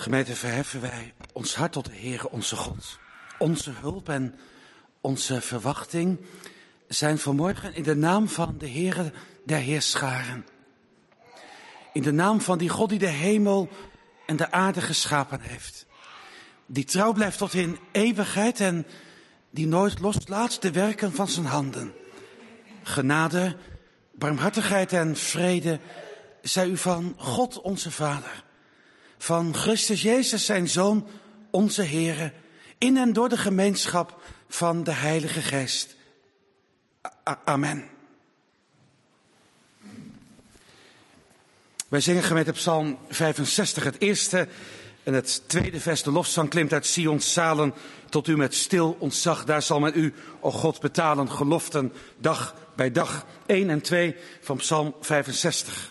Gemeente, verheffen wij ons hart tot de Heere onze God. Onze hulp en onze verwachting zijn vanmorgen in de naam van de Heere der Heerscharen. In de naam van die God die de hemel en de aarde geschapen heeft. Die trouw blijft tot in eeuwigheid en die nooit loslaat de werken van zijn handen. Genade, barmhartigheid en vrede zij u van God onze Vader. Van Christus Jezus zijn Zoon, onze Heere, in en door de gemeenschap van de Heilige Geest. Amen. Wij zingen gemeente Psalm 65, het eerste en het tweede vers. De lofzang klimt uit Sions zalen tot u met stil ontzag. Daar zal men u, o God, betalen geloften dag bij dag. 1 en 2 van Psalm 65.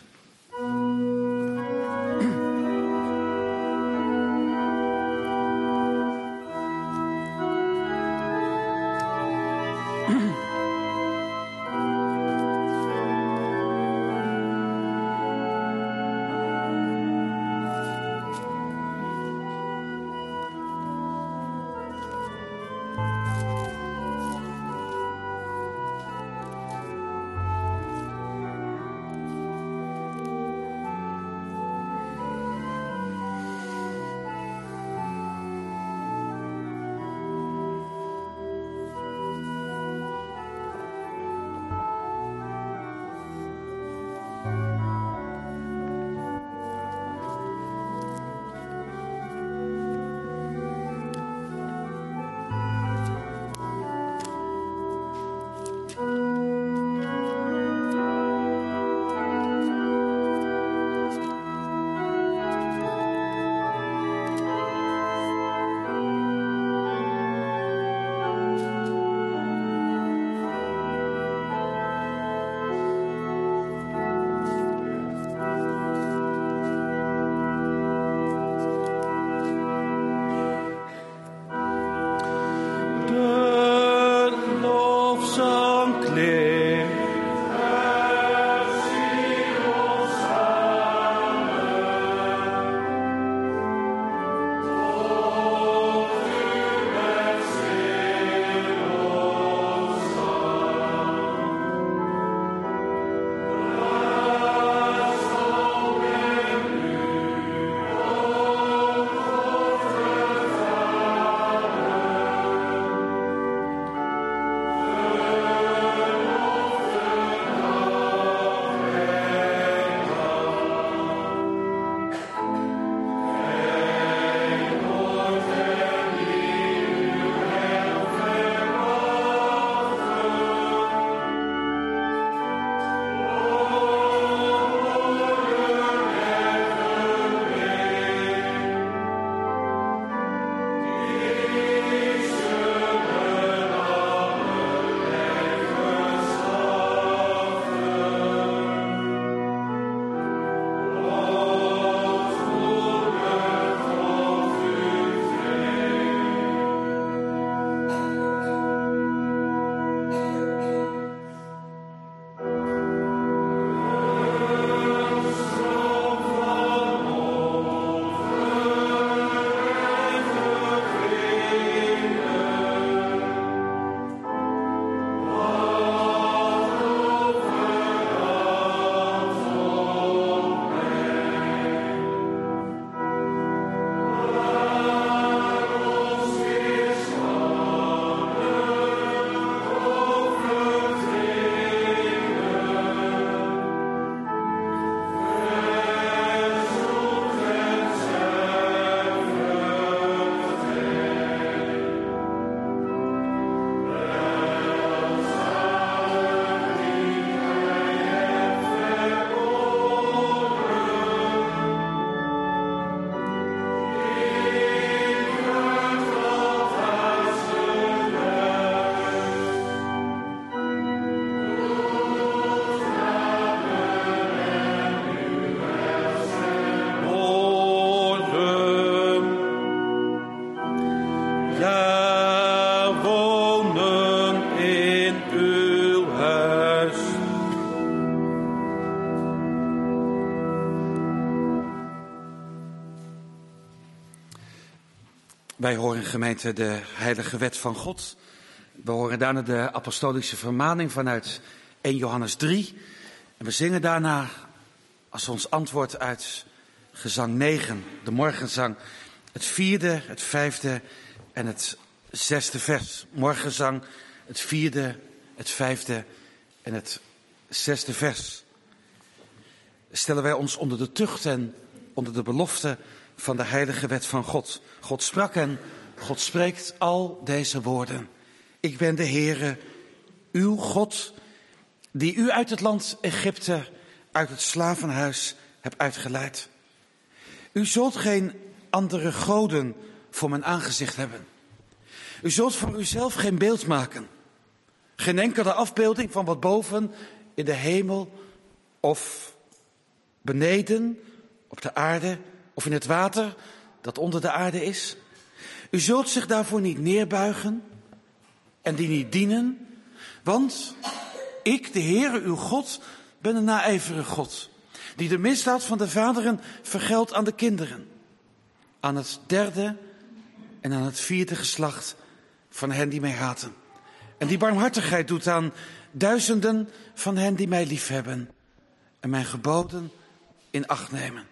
Wij horen, gemeente, de heilige wet van God. We horen daarna de apostolische vermaning vanuit 1 Johannes 3. En we zingen daarna als ons antwoord uit gezang 9, de morgenzang, het 4e, het 5e en het 6e vers. Morgenzang, het 4e, het 5e en het 6e vers. Stellen wij ons onder de tucht en onder de belofte van de heilige wet van God. God sprak en God spreekt al deze woorden. Ik ben de Heere, uw God, die u uit het land Egypte, uit het slavenhuis heb uitgeleid. U zult geen andere goden voor mijn aangezicht hebben. U zult voor uzelf geen beeld maken. Geen enkele afbeelding van wat boven in de hemel of beneden op de aarde of in het water dat onder de aarde is. U zult zich daarvoor niet neerbuigen en die niet dienen, want ik, de Heere, uw God, ben een naijverige God, die de misdaad van de vaderen vergeldt aan de kinderen, aan het 3e en aan het 4e geslacht van hen die mij haten, en die barmhartigheid doet aan duizenden van hen die mij liefhebben en mijn geboden in acht nemen.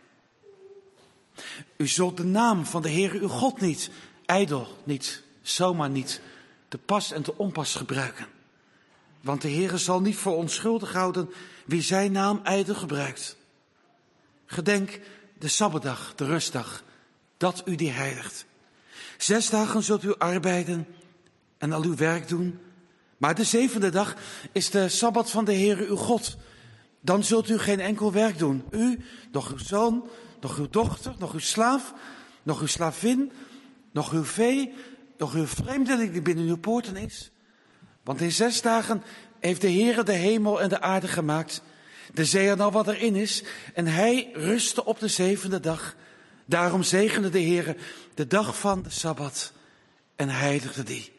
U zult de naam van de Heere uw God niet ijdel, niet zomaar niet te pas en te onpas gebruiken. Want de Heere zal niet voor onschuldig houden wie zijn naam ijdel gebruikt. Gedenk de Sabbatdag, de rustdag, dat u die heiligt. 6 dagen zult u arbeiden en al uw werk doen. Maar de 7e dag is de Sabbat van de Heere uw God. Dan zult u geen enkel werk doen. U, noch uw zoon, noch uw dochter, noch uw slaaf, noch uw slavin, noch uw vee, noch uw vreemdeling die binnen uw poorten is. Want in 6 dagen heeft de Heere de hemel en de aarde gemaakt, de zee en al wat erin is, en hij rustte op de 7e dag. Daarom zegende de Heere de dag van de Sabbat en heiligde die.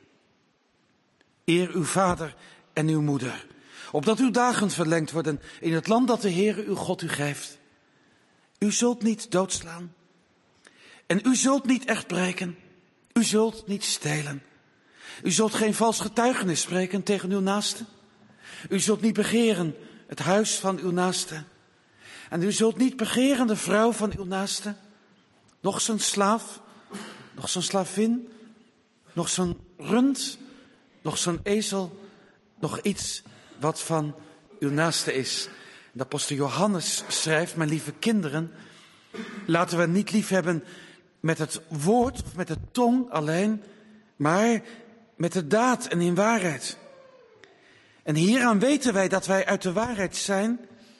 Eer uw vader en uw moeder, opdat uw dagen verlengd worden in het land dat de Heere uw God u geeft. U zult niet doodslaan en u zult niet echt breken. U zult niet stelen. U zult geen vals getuigenis spreken tegen uw naaste. U zult niet begeren het huis van uw naaste. En u zult niet begeren de vrouw van uw naaste, noch zijn slaaf, noch zijn slavin, noch zijn rund, noch zijn ezel, nog iets wat van uw naaste is. De apostel Johannes schrijft, mijn lieve kinderen, laten we niet lief hebben met het woord of met de tong alleen, maar met de daad en in waarheid. En hieraan weten wij dat wij uit de waarheid zijn.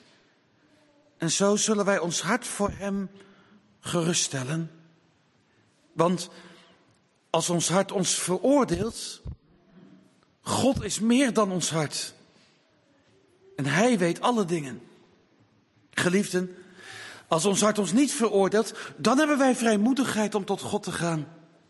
En zo zullen wij ons hart voor hem geruststellen. Want als ons hart ons veroordeelt, God is meer dan ons hart. En hij weet alle dingen. Geliefden, als ons hart ons niet veroordeelt, dan hebben wij vrijmoedigheid om tot God te gaan.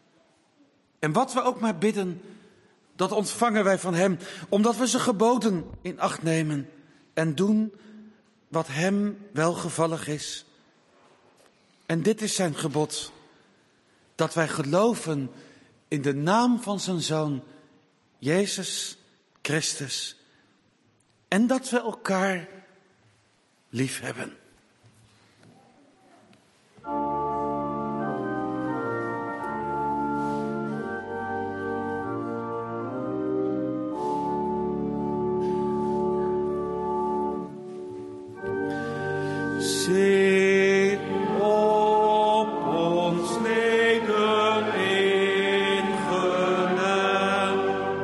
En wat we ook maar bidden, dat ontvangen wij van hem, omdat we zijn geboden in acht nemen en doen wat hem welgevallig is. En dit is zijn gebod, dat wij geloven in de naam van zijn Zoon, Jezus Christus, en dat we elkaar lief hebben. Zit op ons neder in genade,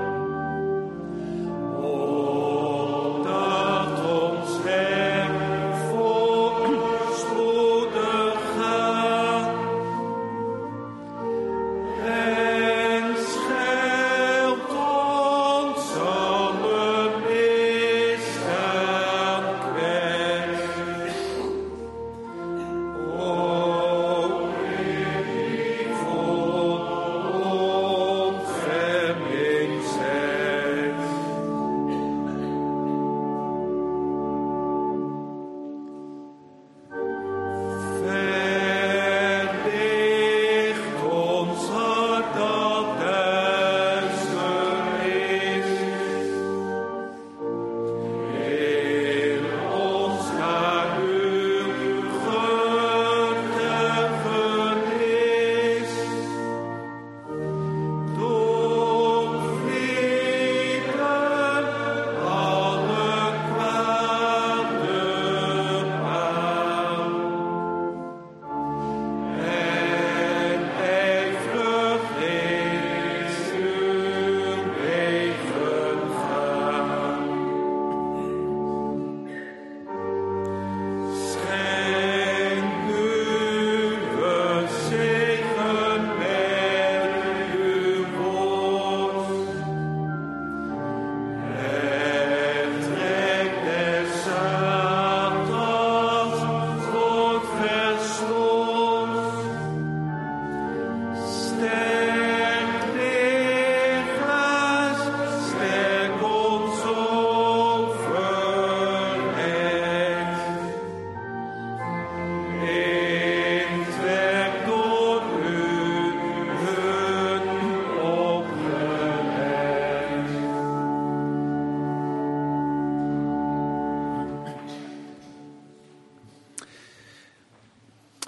opdat ons Hem voorspoedig gaat, en scheelt ons alle misdaad kwijt.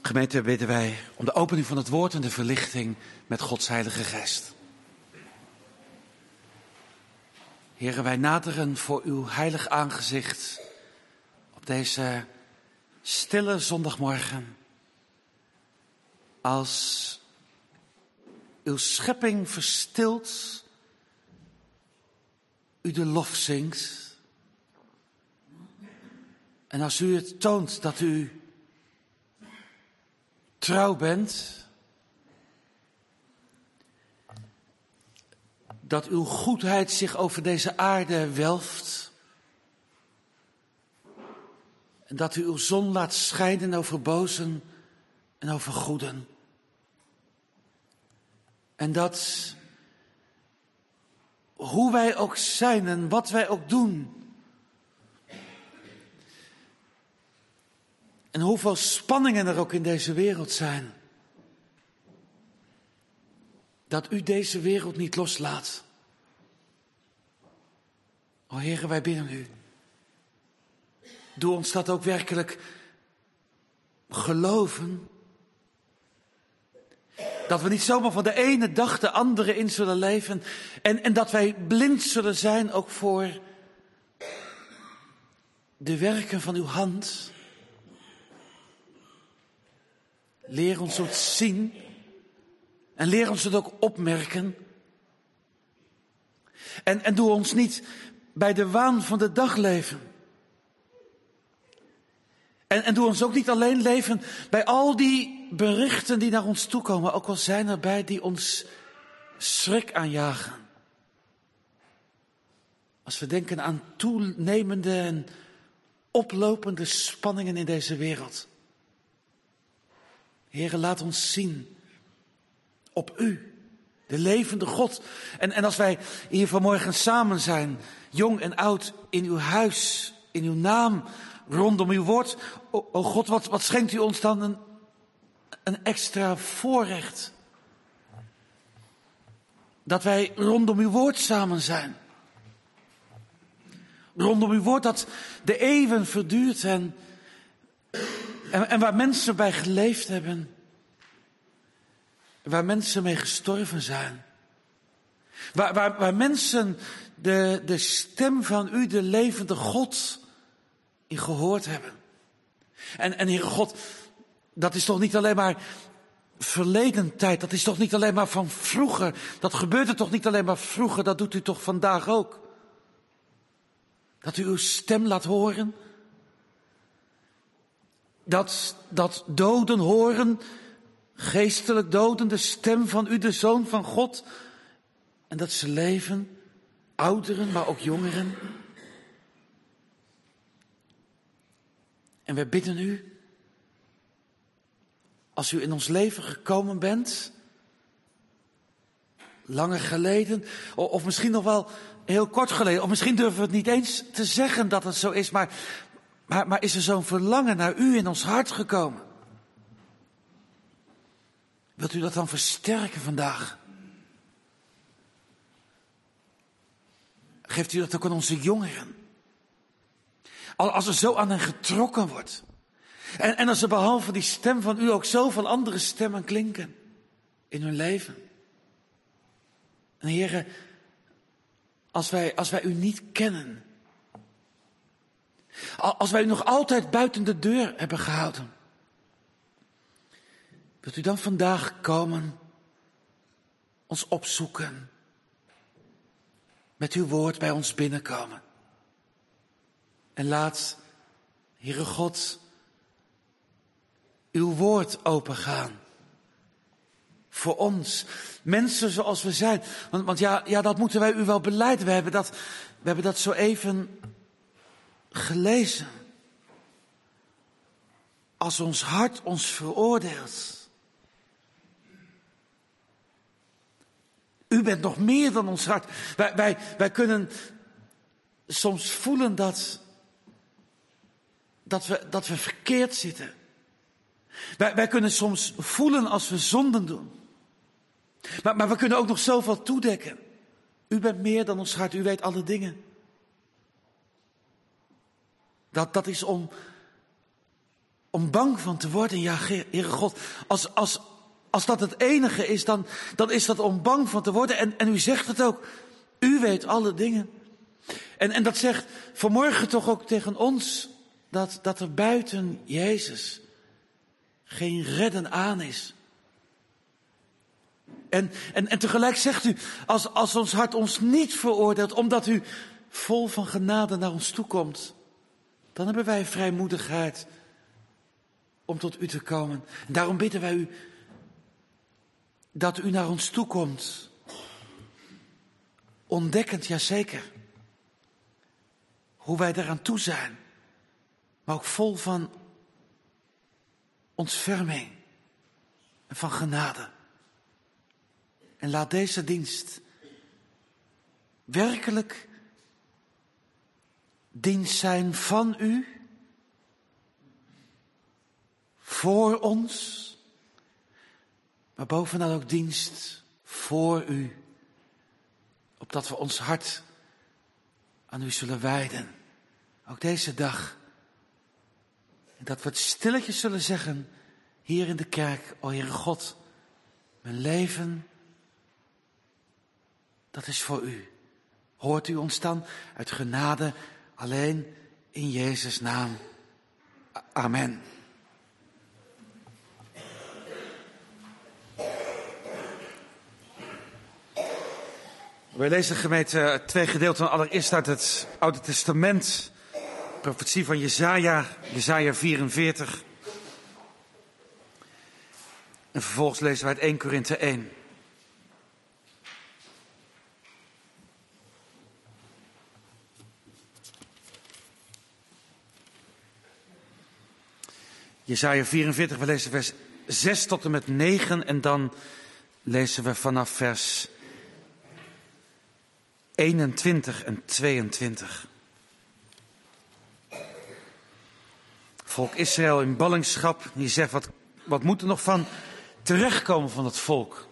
Gemeente, bidden wij om de opening van het woord en de verlichting met Gods Heilige Geest. Heren, wij naderen voor uw heilig aangezicht op deze stille zondagmorgen. Als uw schepping verstilt, u de lof zingt. En als u het toont dat u trouw bent, dat uw goedheid zich over deze aarde welft, en dat u uw zon laat schijnen over bozen en over goeden. En dat, hoe wij ook zijn en wat wij ook doen, en hoeveel spanningen er ook in deze wereld zijn, dat u deze wereld niet loslaat. O Heere, wij bidden u. Doe ons dat ook werkelijk geloven. Dat we niet zomaar van de ene dag de andere in zullen leven. En dat wij blind zullen zijn ook voor de werken van uw hand. Leer ons het zien. En leer ons het ook opmerken. En doe ons niet bij de waan van de dag leven. En doe ons ook niet alleen leven bij al die berichten die naar ons toekomen. Ook al zijn erbij die ons schrik aanjagen. Als we denken aan toenemende en oplopende spanningen in deze wereld. Heere, laat ons zien op u, de levende God. En als wij hier vanmorgen samen zijn, jong en oud, in uw huis, in uw naam, rondom uw woord. O God, wat schenkt u ons dan een extra voorrecht. Dat wij rondom uw woord samen zijn. Rondom uw woord dat de eeuwen verduurt en waar mensen bij geleefd hebben. Waar mensen mee gestorven zijn. Waar mensen de stem van u, de levende God, in gehoord hebben. En Heere God, dat is toch niet alleen maar verleden tijd. Dat is toch niet alleen maar van vroeger. Dat gebeurde toch niet alleen maar vroeger. Dat doet u toch vandaag ook. Dat u uw stem laat horen. Dat doden horen, geestelijk doden, de stem van u, de Zoon van God. En dat ze leven, ouderen, maar ook jongeren. En wij bidden u, als u in ons leven gekomen bent, langer geleden, of misschien nog wel heel kort geleden, of misschien durven we het niet eens te zeggen dat het zo is, maar is er zo'n verlangen naar u in ons hart gekomen? Wilt u dat dan versterken vandaag? Geeft u dat ook aan onze jongeren? Als er zo aan hen getrokken wordt. En als er behalve die stem van u ook zoveel andere stemmen klinken in hun leven. En Heere, als wij u niet kennen. Als wij u nog altijd buiten de deur hebben gehouden. Wilt u dan vandaag komen, ons opzoeken, met uw woord bij ons binnenkomen. En laat, Heere God, uw woord opengaan. Voor ons, mensen zoals we zijn. Want ja, dat moeten wij u wel belijden. We hebben dat zo even gelezen. Als ons hart ons veroordeelt. U bent nog meer dan ons hart. Wij kunnen soms voelen dat we verkeerd zitten. Wij kunnen soms voelen als we zonden doen. Maar we kunnen ook nog zoveel toedekken. U bent meer dan ons hart, u weet alle dingen. Dat is om om bang van te worden. Ja, Heere God, als dat het enige is, dan is dat om bang van te worden. En u zegt het ook, u weet alle dingen. En dat zegt vanmorgen toch ook tegen ons, dat er buiten Jezus geen redden aan is. En tegelijk zegt u, als ons hart ons niet veroordeelt, omdat u vol van genade naar ons toekomt, dan hebben wij vrijmoedigheid om tot u te komen. En daarom bidden wij u dat u naar ons toekomt. Ontdekkend, jazeker, hoe wij daaraan toe zijn, maar ook vol van ontferming en van genade. En laat deze dienst werkelijk dienst zijn van u, voor ons, maar bovenal ook dienst voor u, opdat we ons hart aan u zullen wijden, ook deze dag. En dat we het stilletjes zullen zeggen, hier in de kerk, o Heere God, mijn leven, dat is voor u. Hoort u ons dan uit genade alleen in Jezus' naam. Amen. Wij lezen, gemeente, 2 gedeelten, allereerst uit het Oude Testament. Profetie van Jesaja 44. En vervolgens lezen wij uit 1 Korinthe 1. Jesaja 44, we lezen vers 6 tot en met 9 en dan lezen we vanaf vers 21 en 22. Volk Israël in ballingschap, die zegt, wat moet er nog van terechtkomen van het volk?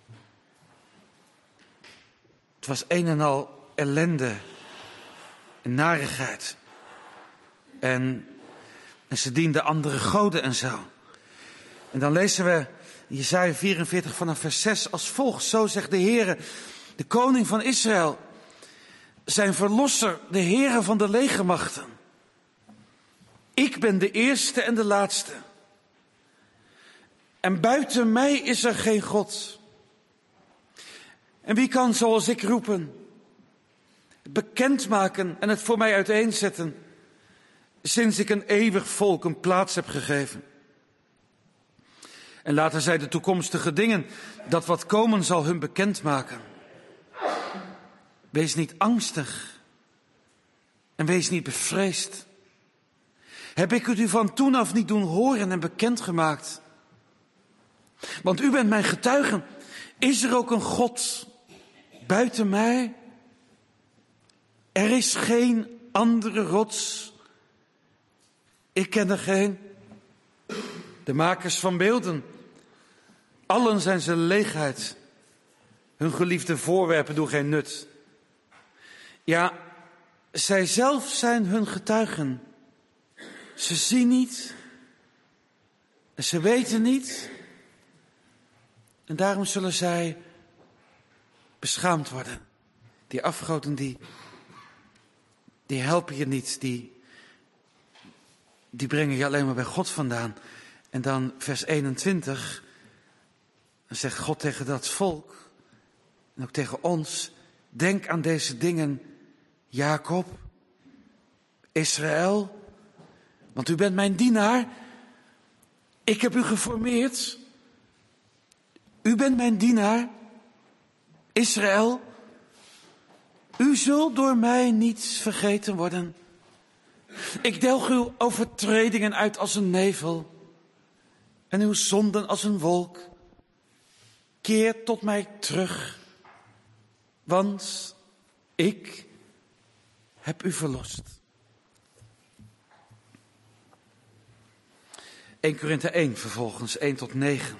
Het was een en al ellende en narigheid. En ze dienden andere goden en zo. En dan lezen we Jesaja 44 vanaf vers 6 als volgt. Zo zegt de Heere, de koning van Israël, zijn verlosser, de Heere van de legermachten. Ik ben de eerste en de laatste. En buiten mij is er geen God. En wie kan zoals ik roepen, bekendmaken en het voor mij uiteenzetten, sinds ik een eeuwig volk een plaats heb gegeven. En laten zij de toekomstige dingen, dat wat komen zal, hun bekendmaken. Wees niet angstig en wees niet bevreesd. Heb ik het u van toen af niet doen horen en bekendgemaakt? Want u bent mijn getuige. Is er ook een God buiten mij? Er is geen andere rots. Ik ken er geen. De makers van beelden, allen zijn ze leegheid. Hun geliefde voorwerpen doen geen nut. Ja, zij zelf zijn hun getuigen. Ze zien niet. En ze weten niet. En daarom zullen zij beschaamd worden. Die afgoden, die helpen je niet. Die brengen je alleen maar bij God vandaan. En dan vers 21. Dan zegt God tegen dat volk. En ook tegen ons. Denk aan deze dingen, Jacob, Israël. Want u bent mijn dienaar. Ik heb u geformeerd. U bent mijn dienaar, Israël. U zult door mij niet vergeten worden. Ik delg uw overtredingen uit als een nevel en uw zonden als een wolk. Keer tot mij terug, want ik heb u verlost. 1 Korinthe 1 vervolgens, 1 tot 9.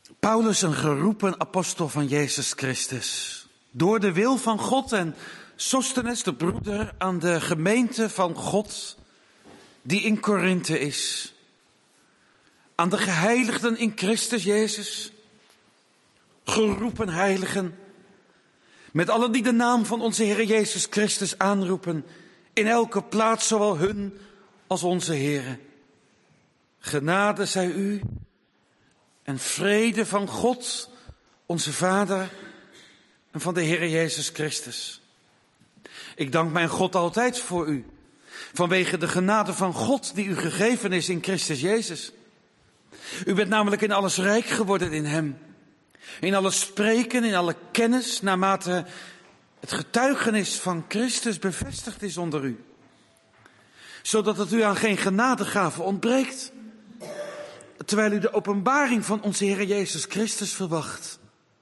Paulus, een geroepen apostel van Jezus Christus, door de wil van God, en Sostenes, de broeder, aan de gemeente van God die in Korinthe is, aan de geheiligden in Christus Jezus, geroepen heiligen, met allen die de naam van onze Heer Jezus Christus aanroepen, in elke plaats, zowel hun als onze Heere. Genade zij u en vrede van God, onze Vader, en van de Heer Jezus Christus. Ik dank mijn God altijd voor u, vanwege de genade van God die u gegeven is in Christus Jezus. U bent namelijk in alles rijk geworden in hem. In alle spreken, in alle kennis, naarmate het getuigenis van Christus bevestigd is onder u. Zodat het u aan geen genadegave ontbreekt, terwijl u de openbaring van onze Heer Jezus Christus verwacht.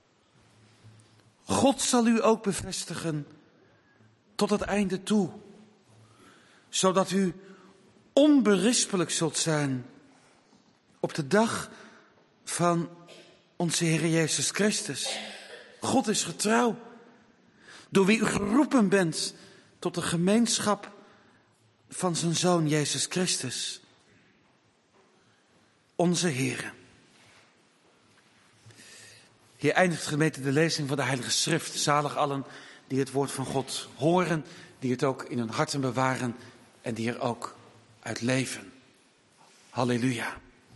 God zal u ook bevestigen tot het einde toe, zodat u onberispelijk zult zijn op de dag van onze Heer Jezus Christus. God is getrouw, door wie u geroepen bent tot de gemeenschap van zijn Zoon Jezus Christus, onze Heer. Hier eindigt, gemeente, de lezing van de Heilige Schrift. Zalig allen die het woord van God horen, die het ook in hun harten bewaren en die er ook uit leven. Halleluja.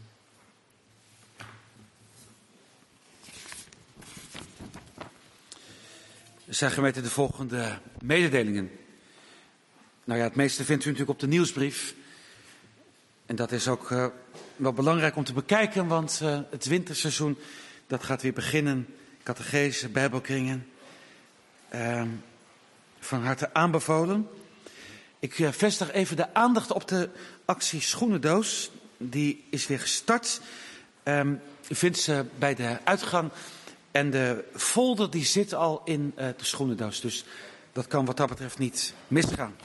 Er zijn, gemeente, de volgende mededelingen. Nou ja, het meeste vindt u natuurlijk op de nieuwsbrief. En dat is ook wel belangrijk om te bekijken, want het winterseizoen, dat gaat weer beginnen. Catechese, bijbelkringen. Van harte aanbevolen. Ik vestig even de aandacht op de actie Schoenendoos. Die is weer gestart. U vindt ze bij de uitgang. En de folder die zit al in de schoenendoos. Dus dat kan wat dat betreft niet misgaan.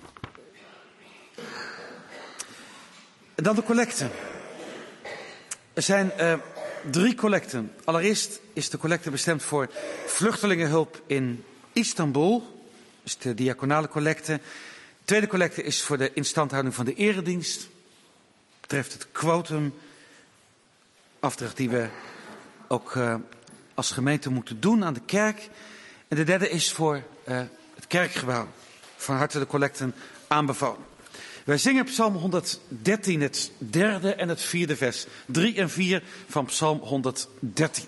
En dan de collecten. Er zijn 3 collecten. Allereerst is de collecte bestemd voor vluchtelingenhulp in Istanbul. Dat is de diaconale collecte. De tweede collecte is voor de instandhouding van de eredienst. Dat betreft het quotum. Afdracht die we ook als gemeente moeten doen aan de kerk. En de derde is voor het kerkgebouw. Van harte de collecten aanbevolen. Wij zingen Psalm 113, het 3e en het 4e vers. 3 en 4 van Psalm 113.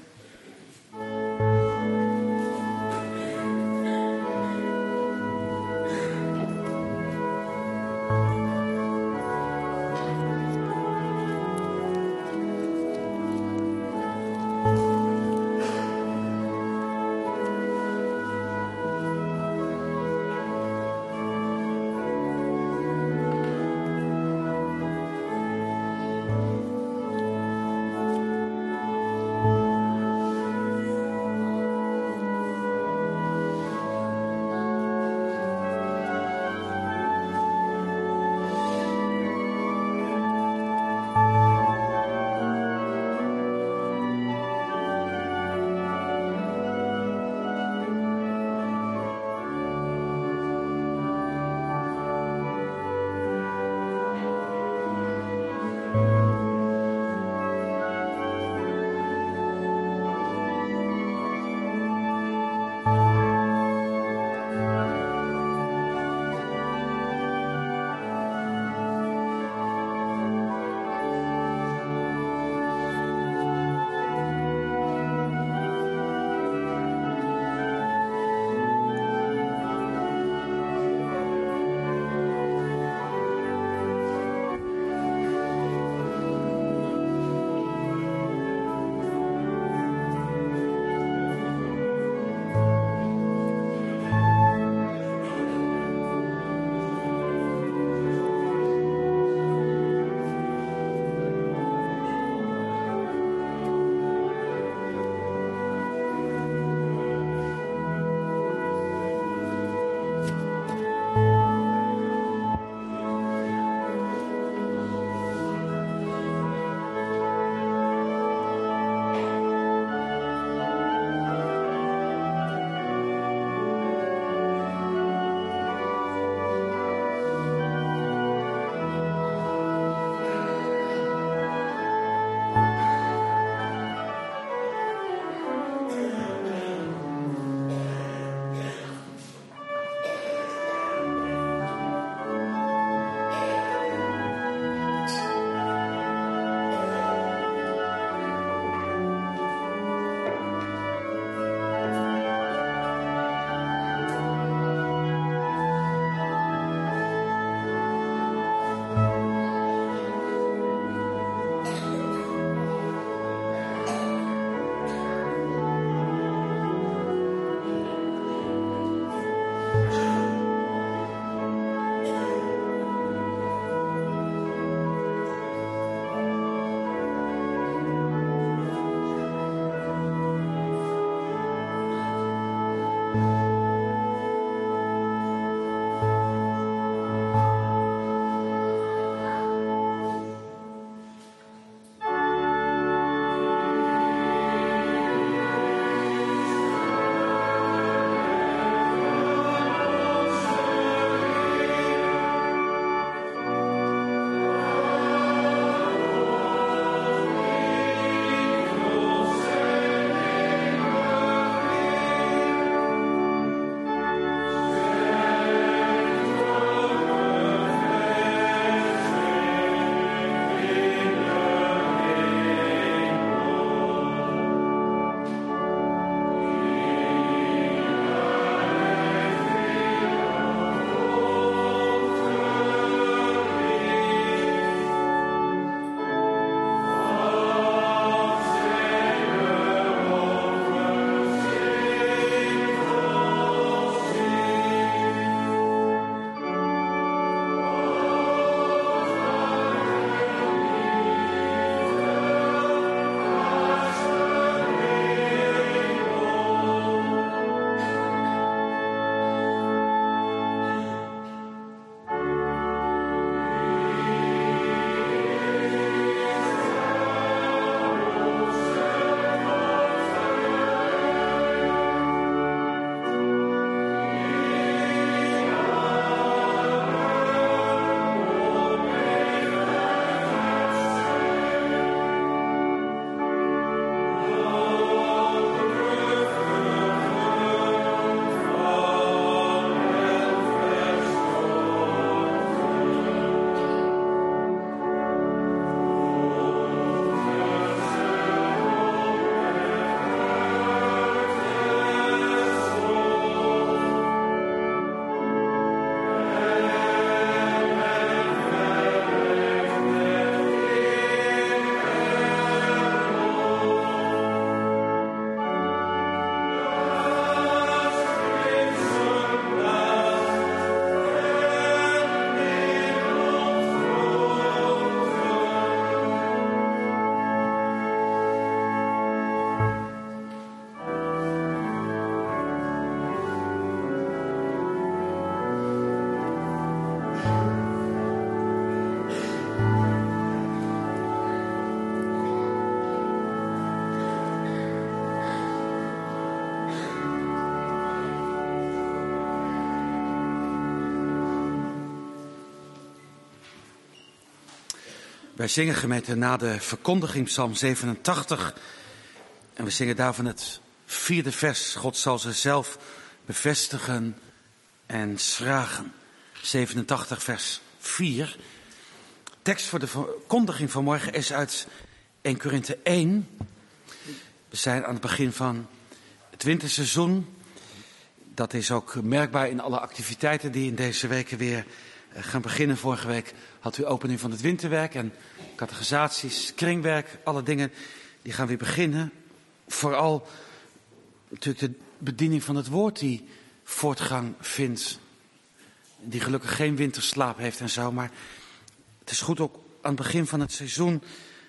Wij zingen, gemeente, na de verkondiging Psalm 87. En we zingen daarvan het 4e vers. God zal ze zelf bevestigen en schragen. 87 vers 4. Tekst voor de verkondiging van morgen is uit 1 Korinthe 1. We zijn aan het begin van het winterseizoen. Dat is ook merkbaar in alle activiteiten die in deze weken weer gaan beginnen. Vorige week had u opening van het winterwerk en catechisaties, kringwerk. Alle dingen die gaan weer beginnen. Vooral natuurlijk de bediening van het woord die voortgang vindt. Die gelukkig geen winterslaap heeft en zo. Maar het is goed ook aan het begin van het seizoen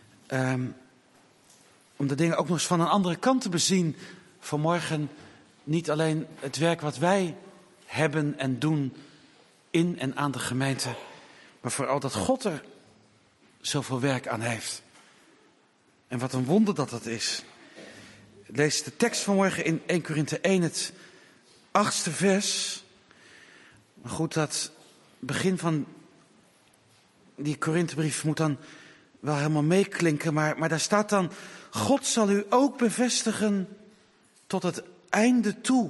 om de dingen ook nog eens van een andere kant te bezien. Vanmorgen niet alleen het werk wat wij hebben en doen in en aan de gemeente, maar vooral dat God er zoveel werk aan heeft. En wat een wonder dat dat is. Lees de tekst vanmorgen in 1 Korinthe 1, het 8e vers. Maar goed, dat begin van die Korinthebrief moet dan wel helemaal meeklinken. Maar daar staat dan: God zal u ook bevestigen tot het einde toe.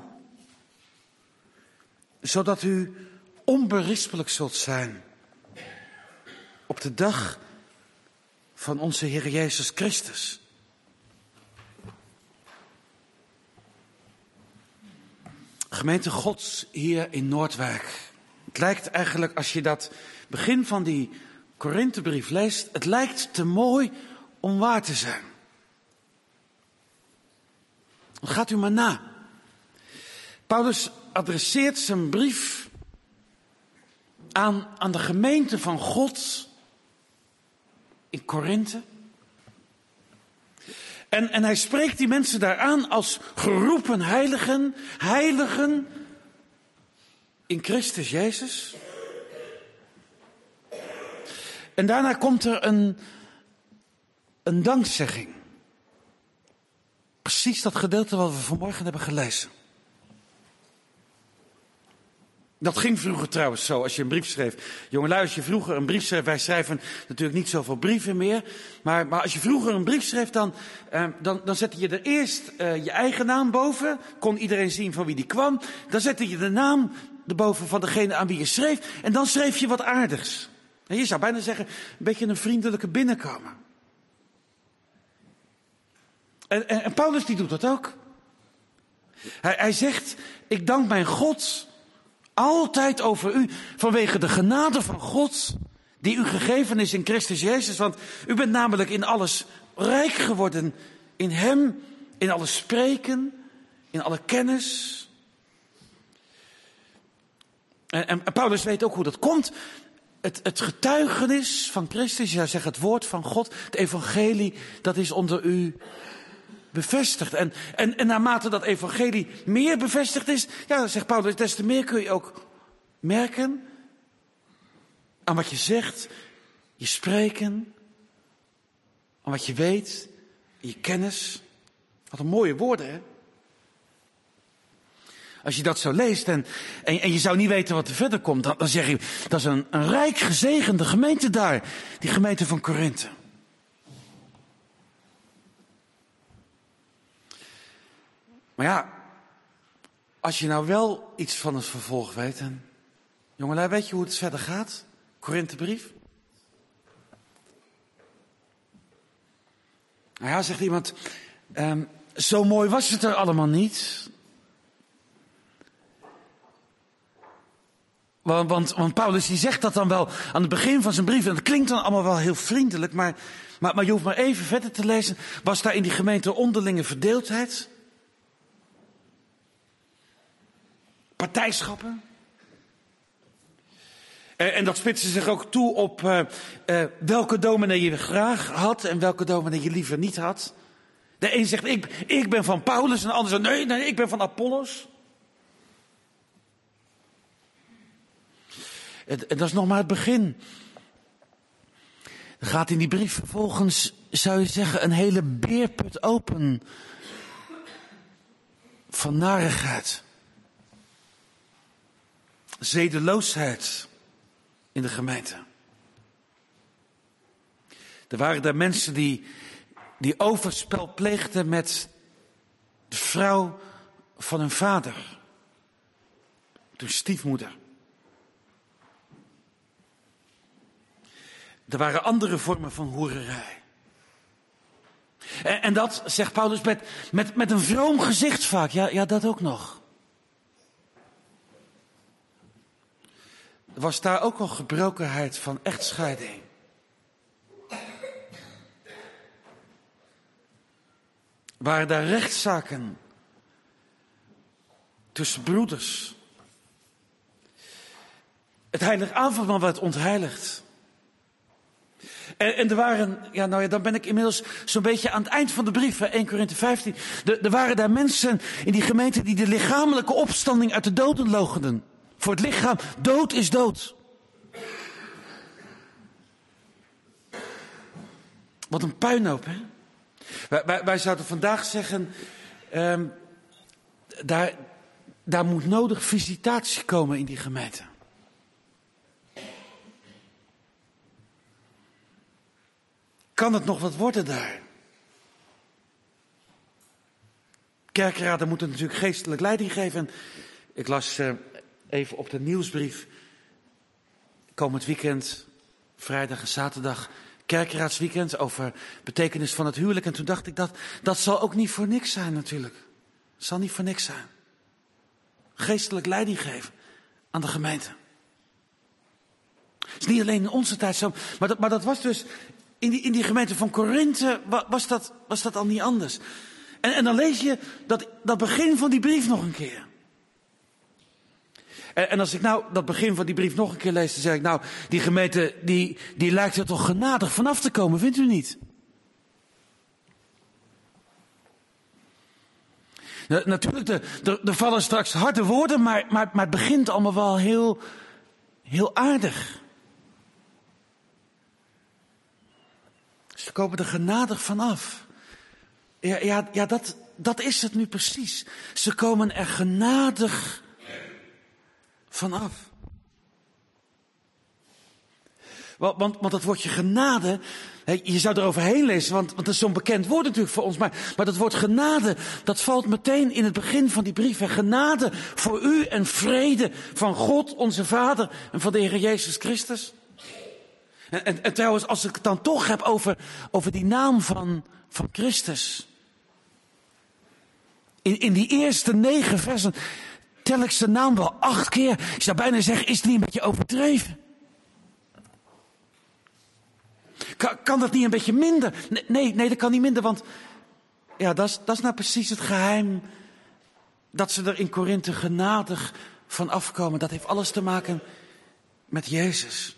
Zodat u onberispelijk zult zijn op de dag van onze Heer Jezus Christus. Gemeente Gods hier in Noordwijk. Het lijkt eigenlijk, als je dat begin van die Korinthebrief leest, het lijkt te mooi om waar te zijn. Gaat u maar na. Paulus adresseert zijn brief aan de gemeente van God in Korinthe. En hij spreekt die mensen daar aan als geroepen heiligen, heiligen in Christus Jezus. En daarna komt er een dankzegging. Precies dat gedeelte wat we vanmorgen hebben gelezen. Dat ging vroeger trouwens zo, als je een brief schreef. Jongelui, als je vroeger een brief schreef, wij schrijven natuurlijk niet zoveel brieven meer. Maar als je vroeger een brief schreef, dan zette je er eerst je eigen naam boven. Kon iedereen zien van wie die kwam. Dan zette je de naam erboven van degene aan wie je schreef. En dan schreef je wat aardigs. En je zou bijna zeggen, een beetje een vriendelijke binnenkomen. En Paulus die doet dat ook. Hij zegt, ik dank mijn God altijd over u, vanwege de genade van God, die u gegeven is in Christus Jezus. Want u bent namelijk in alles rijk geworden, in hem, in alle spreken, in alle kennis. En Paulus weet ook hoe dat komt. Het getuigenis van Christus, ja, zeg het woord van God, het evangelie, dat is onder u bevestigd. En naarmate dat evangelie meer bevestigd is, ja, zegt Paulus, des te meer kun je ook merken aan wat je zegt, je spreken, aan wat je weet, je kennis. Wat een mooie woorden, hè? Als je dat zo leest en je zou niet weten wat er verder komt, dan zeg je, dat is een rijk gezegende gemeente daar, die gemeente van Korinthe. Maar ja, als je nou wel iets van het vervolg weet, en jongelui, weet je hoe het verder gaat? Korinthebrief. Nou ja, zegt iemand, zo mooi was het er allemaal niet. Want Paulus die zegt dat dan wel aan het begin van zijn brief. En dat klinkt dan allemaal wel heel vriendelijk. Maar je hoeft maar even verder te lezen. Was daar in die gemeente onderlinge verdeeldheid? Partijschappen? En dat spitste zich ook toe op welke dominee je graag had en welke dominee je liever niet had. De een zegt, ik ben van Paulus en de ander zegt, nee, ik ben van Apollos. En dat is nog maar het begin. Er gaat in die brief vervolgens, zou je zeggen, een hele beerput open. Van narigheid. Zedeloosheid in de gemeente. Er waren daar mensen die overspel pleegden met de vrouw van hun vader. De stiefmoeder. Er waren andere vormen van hoererij. En dat, zegt Paulus, met een vroom gezicht vaak. Ja, dat ook nog. Er was daar ook al gebrokenheid van echtscheiding. Waren daar rechtszaken tussen broeders. Het heilig avondmaal werd ontheiligd. En er waren, dan ben ik inmiddels zo'n beetje aan het eind van de brief, 1 Korinthe 15. Er waren daar mensen in die gemeente die de lichamelijke opstanding uit de doden loochenden. Voor het lichaam, dood is dood. Wat een puinhoop, hè? Wij zouden vandaag zeggen, daar moet nodig visitatie komen in die gemeente. Kan het nog wat worden daar? Kerkraden moeten natuurlijk geestelijk leiding geven. Ik las even op de nieuwsbrief. Komend weekend, vrijdag en zaterdag, kerkraadsweekend over betekenis van het huwelijk. En toen dacht ik, dat zal ook niet voor niks zijn natuurlijk. Het zal niet voor niks zijn. Geestelijk leiding geven aan de gemeente. Het is niet alleen in onze tijd zo, maar dat was dus in die gemeente van Korinthe was dat al niet anders. En dan lees je dat begin van die brief nog een keer. En als ik nou dat begin van die brief nog een keer lees, dan zeg ik, die gemeente die lijkt er toch genadig vanaf te komen, vindt u niet? Natuurlijk, er vallen straks harde woorden, maar het begint allemaal wel heel, heel aardig. Ze komen er genadig vanaf. Ja, dat is het nu precies. Ze komen er genadig vanaf. Want dat woordje genade, je zou er overheen lezen, want dat is zo'n bekend woord natuurlijk voor ons. Maar dat woord genade, dat valt meteen in het begin van die brief. Genade voor u en vrede van God, onze Vader en van de Heer Jezus Christus. En trouwens, als ik het dan toch heb over die naam van Christus. In die eerste 9 versen tel ik zijn naam wel 8 keer. Ik zou bijna zeggen, is het niet een beetje overdreven? Kan dat niet een beetje minder? Nee, dat kan niet minder, want ja, dat is nou precies het geheim. Dat ze er in Korinthe genadig van afkomen. Dat heeft alles te maken met Jezus.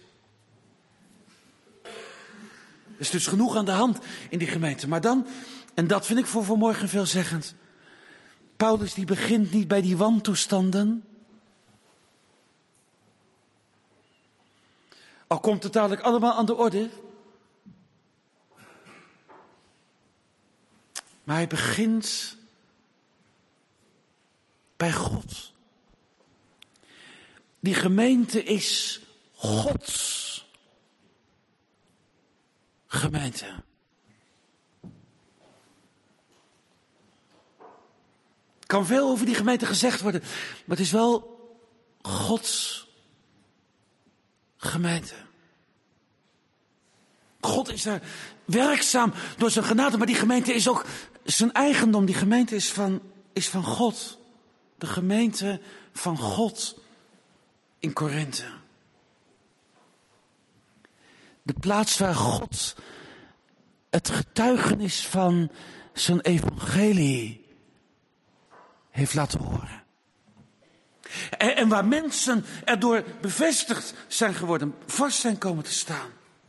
Er is dus genoeg aan de hand in die gemeente. Maar dan, en dat vind ik voor vanmorgen veelzeggend. Paulus die begint niet bij die wantoestanden. Al komt het dadelijk allemaal aan de orde. Maar hij begint bij God. Die gemeente is Gods gemeente. Er kan veel over die gemeente gezegd worden, maar het is wel Gods gemeente. God is daar werkzaam door zijn genade, maar die gemeente is ook zijn eigendom. Die gemeente is van God. De gemeente van God in Korinthe. De plaats waar God het getuigenis van zijn evangelie heeft laten horen. En waar mensen erdoor bevestigd zijn geworden, vast zijn komen te staan.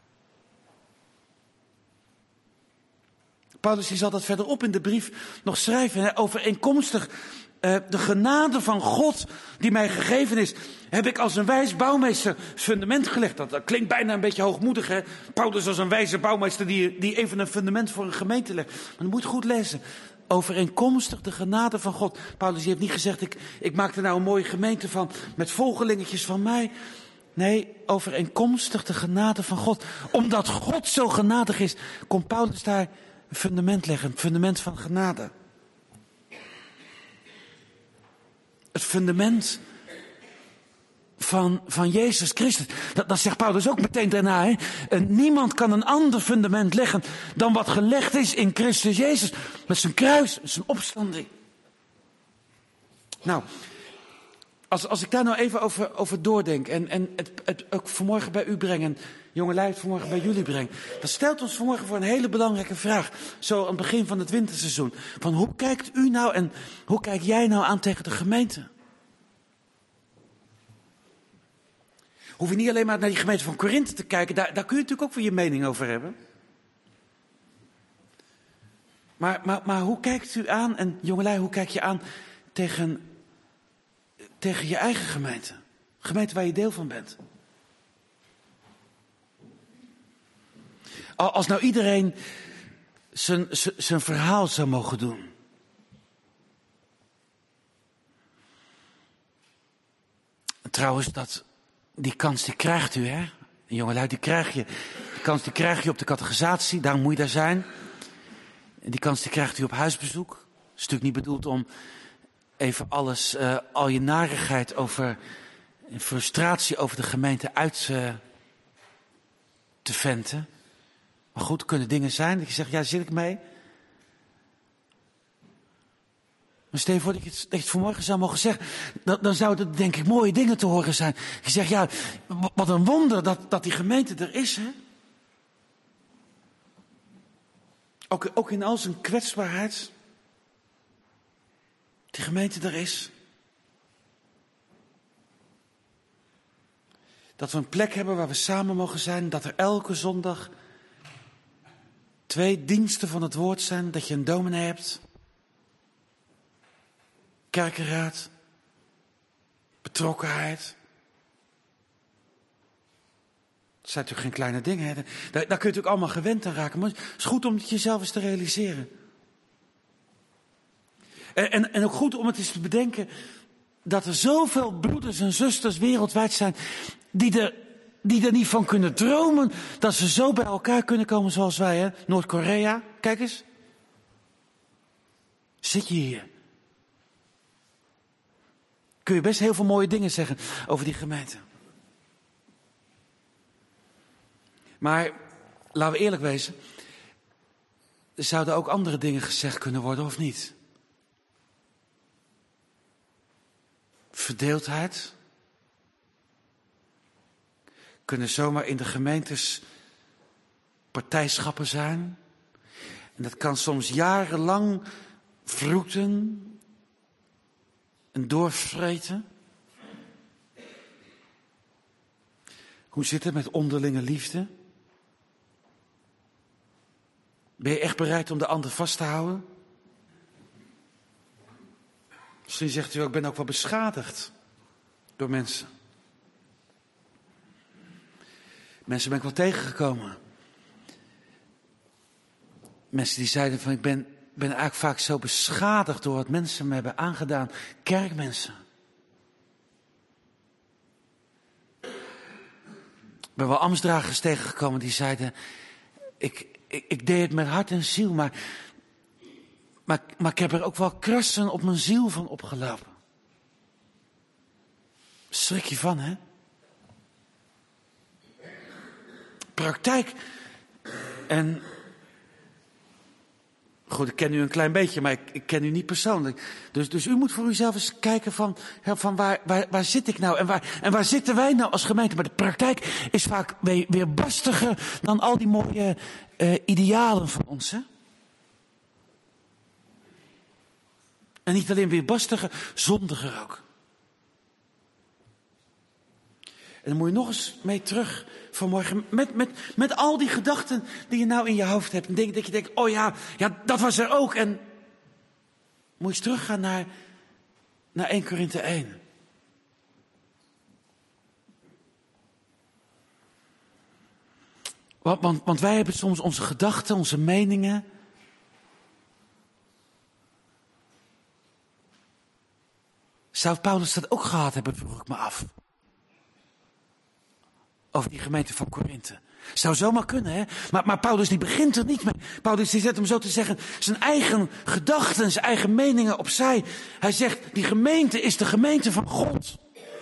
Paulus die zal dat verderop in de brief nog schrijven. Overeenkomstig de genade van God die mij gegeven is, heb ik als een wijs bouwmeester fundament gelegd. Dat klinkt bijna een beetje hoogmoedig, hè? Paulus als een wijze bouwmeester die even een fundament voor een gemeente legt. Maar je moet goed lezen. Overeenkomstig de genade van God. Paulus die heeft niet gezegd, ik maak er nou een mooie gemeente van met volgelingetjes van mij. Nee, overeenkomstig de genade van God. Omdat God zo genadig is, kon Paulus daar een fundament leggen. Een fundament van genade. Het fundament van Jezus Christus. Dat zegt Paulus ook meteen daarna. Hè? En niemand kan een ander fundament leggen dan wat gelegd is in Christus Jezus. Met zijn kruis, met zijn opstanding. Nou, als ik daar nou even over doordenk en het ook vanmorgen bij u breng en jongelui het vanmorgen bij jullie breng. Dat stelt ons vanmorgen voor een hele belangrijke vraag. Zo aan het begin van het winterseizoen. Van hoe kijkt u nou en hoe kijk jij nou aan tegen de gemeente? Hoef je niet alleen maar naar die gemeente van Korinthe te kijken. Daar kun je natuurlijk ook weer je mening over hebben. Maar hoe kijkt u aan, en jongelui, hoe kijk je aan tegen je eigen gemeente? Gemeente waar je deel van bent. Als nou iedereen zijn verhaal zou mogen doen. Trouwens, die kans die krijgt u, hè? Jongelui, die krijg je. Die kans die krijg je op de catechisatie, daarom moet je daar zijn. En die kans die krijgt u op huisbezoek. Het is natuurlijk niet bedoeld om even alles, al je narigheid over, en frustratie over de gemeente uit te venten. Maar goed, er kunnen dingen zijn dat je zegt, ja, daar zit ik mee. Maar stel je voor dat je het vanmorgen zou mogen zeggen. Dan zouden het denk ik mooie dingen te horen zijn. Je zegt, ja, wat een wonder dat die gemeente er is, hè. Ook in al zijn kwetsbaarheid. Die gemeente er is. Dat we een plek hebben waar we samen mogen zijn. Dat er elke zondag 2 diensten van het woord zijn. Dat je een dominee hebt. Kerkenraad. Betrokkenheid. Dat zijn natuurlijk geen kleine dingen. Hè? Daar kun je natuurlijk allemaal gewend aan raken. Maar het is goed om het jezelf eens te realiseren. En ook goed om het eens te bedenken dat er zoveel broeders en zusters wereldwijd zijn die er niet van kunnen dromen dat ze zo bij elkaar kunnen komen zoals wij. Hè? Noord-Korea, kijk eens. Zit je hier? Kun je best heel veel mooie dingen zeggen over die gemeente. Maar laten we eerlijk wezen. Er zouden ook andere dingen gezegd kunnen worden of niet? Verdeeldheid. Kunnen zomaar in de gemeentes partijschappen zijn. En dat kan soms jarenlang vroeten en doorvreten. Hoe zit het met onderlinge liefde? Ben je echt bereid om de ander vast te houden? Misschien zegt u ook, ik ben ook wel beschadigd door mensen. Mensen ben ik wel tegengekomen. Mensen die zeiden van, ik ben eigenlijk vaak zo beschadigd door wat mensen me hebben aangedaan. Kerkmensen. Ik ben wel ambtsdragers tegengekomen die zeiden, ik deed het met hart en ziel, maar ik heb er ook wel krassen op mijn ziel van opgelopen. Schrik je van, hè? Praktijk. En goed, ik ken u een klein beetje, maar ik ken u niet persoonlijk. Dus u moet voor uzelf eens kijken van waar zit ik nou en waar zitten wij nou als gemeente? Maar de praktijk is vaak weerbarstiger dan al die mooie idealen van ons, hè? En niet alleen weerbarstiger, zondiger ook. En dan moet je nog eens mee terug vanmorgen. Met al die gedachten die je nou in je hoofd hebt. En dat je denkt, oh ja, dat was er ook. En moet je eens teruggaan naar 1 Korinthe 1. Want wij hebben soms onze gedachten, onze meningen. Zou Paulus dat ook gehad hebben, vroeg ik me af. over die gemeente van Korinthe. Zou zomaar kunnen, hè? Maar Paulus die begint er niet mee. Paulus die zet hem zo te zeggen zijn eigen gedachten, zijn eigen meningen opzij. Hij zegt, die gemeente is de gemeente van God.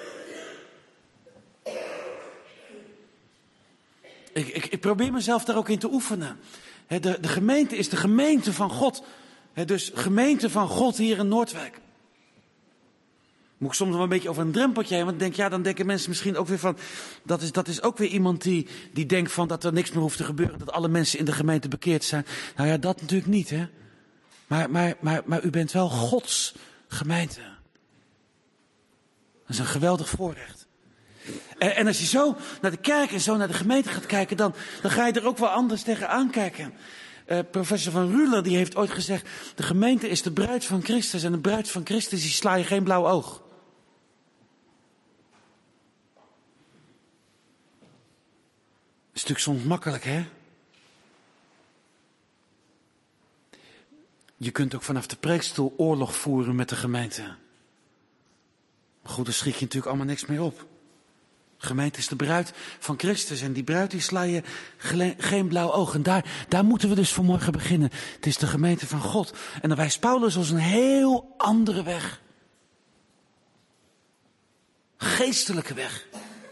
Ik probeer mezelf daar ook in te oefenen. De gemeente is de gemeente van God. Dus gemeente van God hier in Noordwijk. Moet ik soms wel een beetje over een drempeltje heen. Want dan denken mensen misschien ook weer van... Dat is ook weer iemand die denkt van dat er niks meer hoeft te gebeuren. Dat alle mensen in de gemeente bekeerd zijn. Nou ja, dat natuurlijk niet, hè. Maar u bent wel Gods gemeente. Dat is een geweldig voorrecht. En als je zo naar de kerk en zo naar de gemeente gaat kijken... dan ga je er ook wel anders tegenaan kijken. Professor Van Ruler die heeft ooit gezegd... de gemeente is de bruid van Christus. En de bruid van Christus die sla je geen blauw oog. Dat is natuurlijk soms makkelijk, hè? Je kunt ook vanaf de preekstoel oorlog voeren met de gemeente. Maar goed, daar schiet je natuurlijk allemaal niks meer op. De gemeente is de bruid van Christus. En die bruid die sla je geen blauw oog. En daar moeten we dus vanmorgen beginnen. Het is de gemeente van God. En dan wijst Paulus ons een heel andere weg. Geestelijke weg.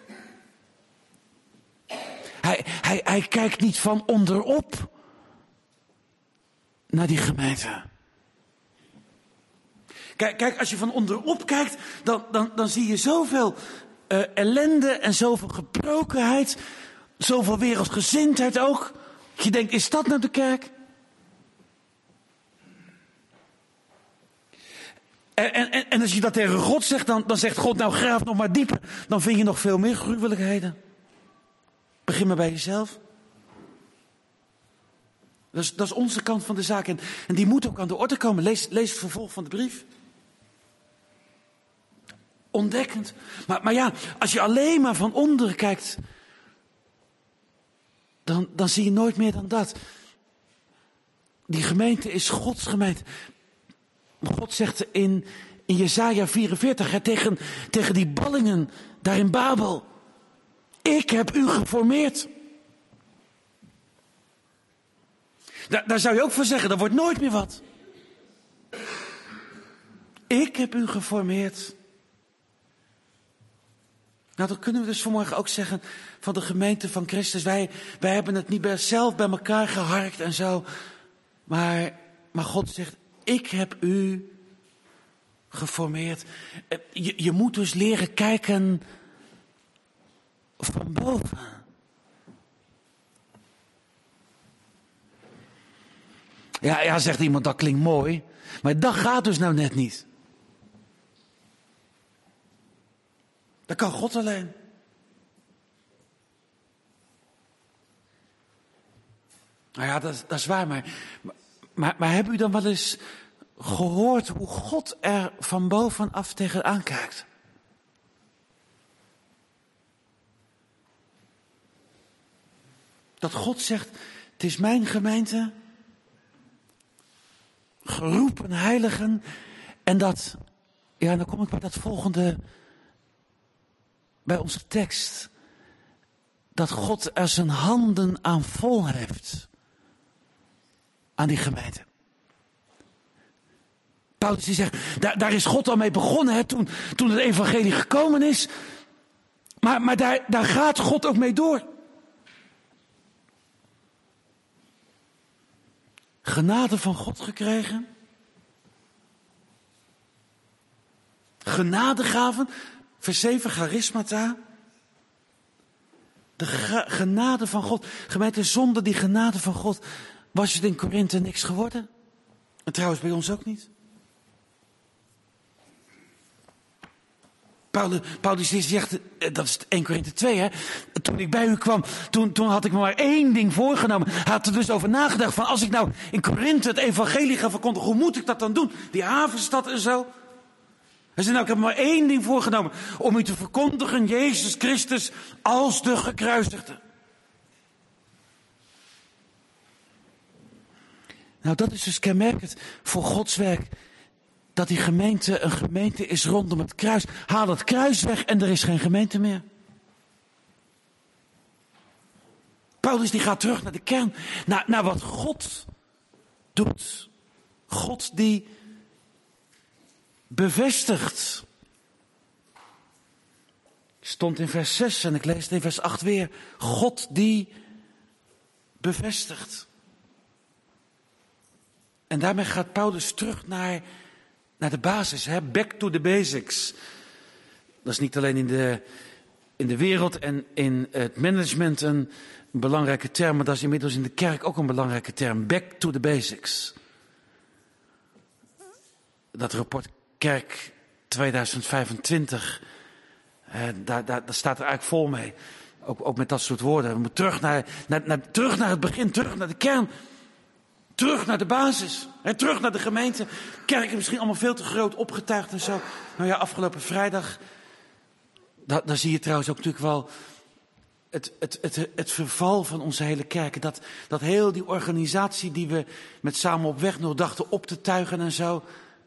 Hij kijkt niet van onderop naar die gemeente. Kijk, als je van onderop kijkt, dan zie je zoveel ellende en zoveel gebrokenheid. Zoveel wereldgezindheid ook. Je denkt, is dat nou de kerk? En als je dat tegen God zegt, dan zegt God, nou graaf nog maar dieper. Dan vind je nog veel meer gruwelijkheden. Begin maar bij jezelf. Dat is onze kant van de zaak. En die moet ook aan de orde komen. Lees het vervolg van de brief. Ontdekkend. Maar ja, als je alleen maar van onderen kijkt, dan zie je nooit meer dan dat. Die gemeente is Gods gemeente. God zegt in Jesaja 44 tegen die ballingen daar in Babel. Ik heb u geformeerd. Daar zou je ook van zeggen, dat wordt nooit meer wat. Ik heb u geformeerd. Nou, dat kunnen we dus vanmorgen ook zeggen van de gemeente van Christus. Wij hebben het niet zelf bij elkaar geharkt en zo. Maar God zegt, ik heb u geformeerd. Je moet dus leren kijken van boven. Ja, zegt iemand, dat klinkt mooi. Maar dat gaat dus nou net niet. Dat kan God alleen. Nou ja, dat is waar. Maar hebben u dan wel eens gehoord hoe God er van bovenaf tegenaan kijkt? Dat God zegt, het is mijn gemeente, geroepen heiligen. En dat, ja, dan kom ik bij dat volgende, bij onze tekst. Dat God er zijn handen aan vol heeft. Aan die gemeente. Paulus die zegt, daar is God al mee begonnen, hè, toen het evangelie gekomen is. Maar daar gaat God ook mee door. Genade van God gekregen. Genadegaven. Vers 7, charismata. De genade van God. Gemeente, zonder die genade van God was het in Korinthe niks geworden. En trouwens bij ons ook niet. Paulus zegt, dat is 1 Korinthe 2, hè. Toen ik bij u kwam, toen had ik me maar één ding voorgenomen. Hij had er dus over nagedacht van, als ik nou in Korinthe het evangelie ga verkondigen, hoe moet ik dat dan doen? Die havenstad en zo. Hij zei, nou, ik heb maar één ding voorgenomen. Om u te verkondigen, Jezus Christus als de gekruisigde. Nou, dat is dus kenmerkend voor Gods werk. Dat die gemeente een gemeente is rondom het kruis. Haal het kruis weg en er is geen gemeente meer. Paulus die gaat terug naar de kern, naar wat God doet. God die bevestigt. Stond in vers 6 en ik lees het in vers 8 weer. God die bevestigt. En daarmee gaat Paulus terug naar de basis. Back to the basics. Dat is niet alleen in de wereld en in het management een belangrijke term, maar dat is inmiddels in de kerk ook een belangrijke term. Back to the basics. Dat rapport Kerk 2025, daar staat er eigenlijk vol mee. Ook met dat soort woorden. We moeten terug naar het begin, terug naar de kern. Terug naar de basis. Terug naar de gemeente. Kerk is misschien allemaal veel te groot opgetuigd en zo. Nou ja, afgelopen vrijdag, daar zie je trouwens ook natuurlijk wel het verval van onze hele kerken. Dat heel die organisatie die we met Samen op Weg nog dachten op te tuigen en zo.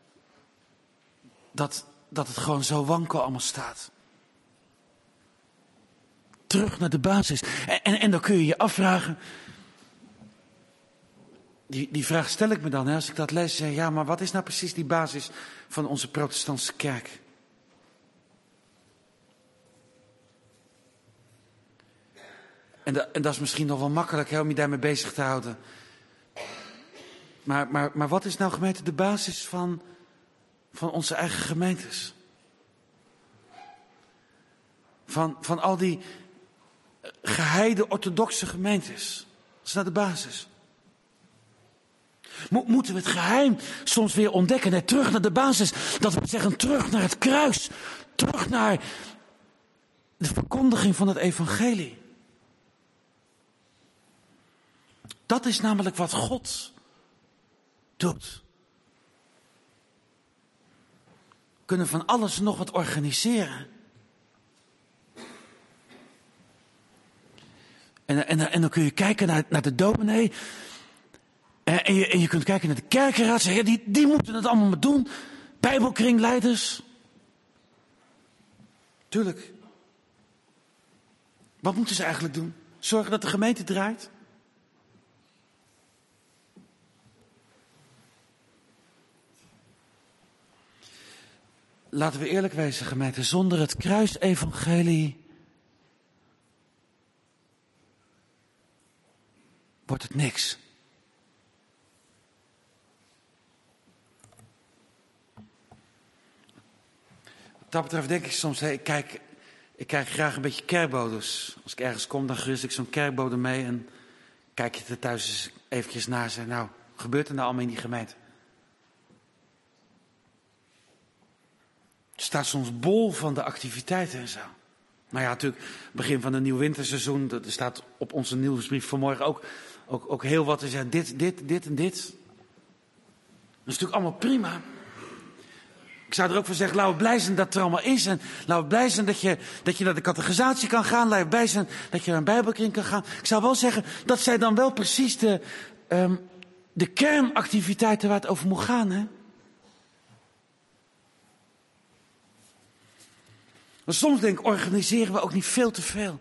Dat het gewoon zo wankel allemaal staat. Terug naar de basis. En dan kun je je afvragen. Die vraag stel ik me dan. Als ik dat lees, zeg ja, maar wat is nou precies die basis van onze protestantse kerk? En dat is misschien nog wel makkelijk om je daarmee bezig te houden. Maar wat is nou gemeente de basis van onze eigen gemeentes? Van al die geheide orthodoxe gemeentes. Dat is nou de basis. Moeten we het geheim soms weer ontdekken? Nee, terug naar de basis. Dat we zeggen terug naar het kruis. Terug naar de verkondiging van het evangelie. Dat is namelijk wat God doet. We kunnen van alles nog wat organiseren. En dan kun je kijken naar de dominee. En je kunt kijken naar de kerkenraad. Zeggen, ja, die moeten het allemaal maar doen. Bijbelkringleiders. Tuurlijk. Wat moeten ze eigenlijk doen? Zorgen dat de gemeente draait? Laten we eerlijk wezen, gemeente. Zonder het kruisevangelie wordt het niks. Wat dat betreft denk ik soms, ik kijk graag een beetje kerkbodems. Als ik ergens kom, dan gerust ik zo'n kerkbode mee en kijk je er thuis eens eventjes naar en zeg, nou, wat gebeurt er nou allemaal in die gemeente? Het staat soms bol van de activiteiten en zo. Nou ja, natuurlijk, begin van een nieuw winterseizoen. Er staat op onze nieuwsbrief vanmorgen ook heel wat te zeggen. Dit en dit. Dat is natuurlijk allemaal prima. Ik zou er ook van zeggen, laten we blij zijn dat het er allemaal is. En laten we blij zijn dat je naar de catechisatie kan gaan. Laten we blij zijn dat je naar een bijbelkring kan gaan. Ik zou wel zeggen, dat zijn dan wel precies de kernactiviteiten waar het over moet gaan, hè? Maar soms denk ik, organiseren we ook niet veel te veel.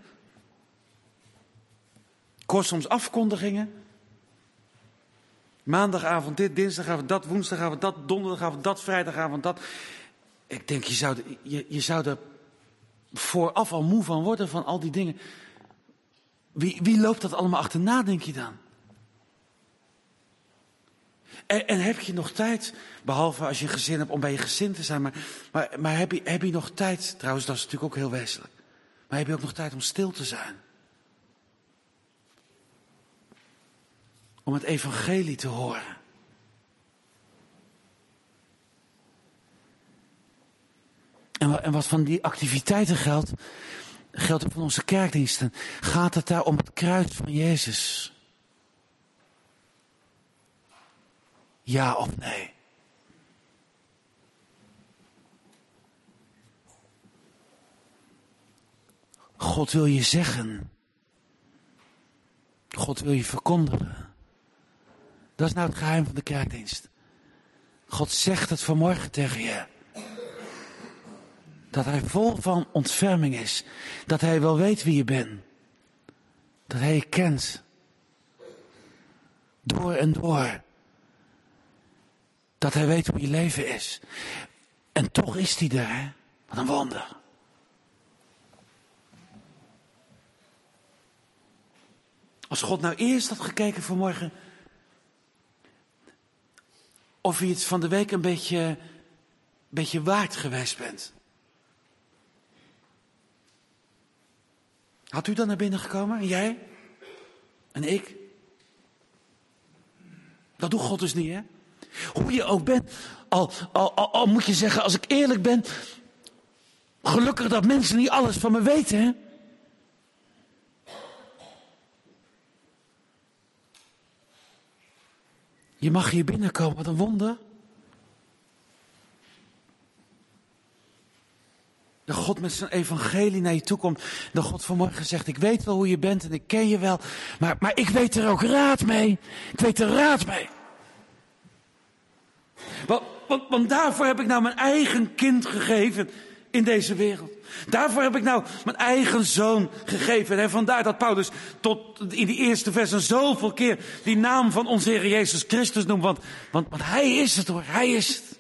Ik hoor soms afkondigingen. Maandagavond dit, dinsdagavond dat, woensdagavond dat, donderdagavond dat, vrijdagavond dat. Ik denk, je zou er vooraf al moe van worden van al die dingen. Wie loopt dat allemaal achterna, denk je dan? En heb je nog tijd, behalve als je een gezin hebt, om bij je gezin te zijn. Maar heb je nog tijd, trouwens dat is natuurlijk ook heel wezenlijk. Maar heb je ook nog tijd om stil te zijn? Om het evangelie te horen. En wat van die activiteiten geldt ook van onze kerkdiensten. Gaat het daar om het kruis van Jezus? Ja of nee? God wil je zeggen. God wil je verkondigen. Dat is nou het geheim van de kerkdienst. God zegt het vanmorgen tegen je. Dat hij vol van ontferming is. Dat hij wel weet wie je bent. Dat hij je kent. Door en door. Dat hij weet hoe je leven is. En toch is hij er, hè? Wat een wonder. Als God nou eerst had gekeken vanmorgen, of je het van de week een beetje waard geweest bent. Had u dan naar binnen gekomen? En jij? En ik? Dat doet God dus niet, hè? Hoe je ook bent, al moet je zeggen, als ik eerlijk ben, gelukkig dat mensen niet alles van me weten, hè? Je mag hier binnenkomen, wat een wonder. Dat God met zijn evangelie naar je toe komt. Dat God vanmorgen zegt, ik weet wel hoe je bent en ik ken je wel. Maar ik weet er ook raad mee. Ik weet er raad mee. Want daarvoor heb ik nou mijn eigen kind gegeven in deze wereld. Daarvoor heb ik nou mijn eigen zoon gegeven. En vandaar dat Paulus tot in die eerste versen zoveel keer die naam van onze Heer Jezus Christus noemt. Want hij is het hoor, hij is het.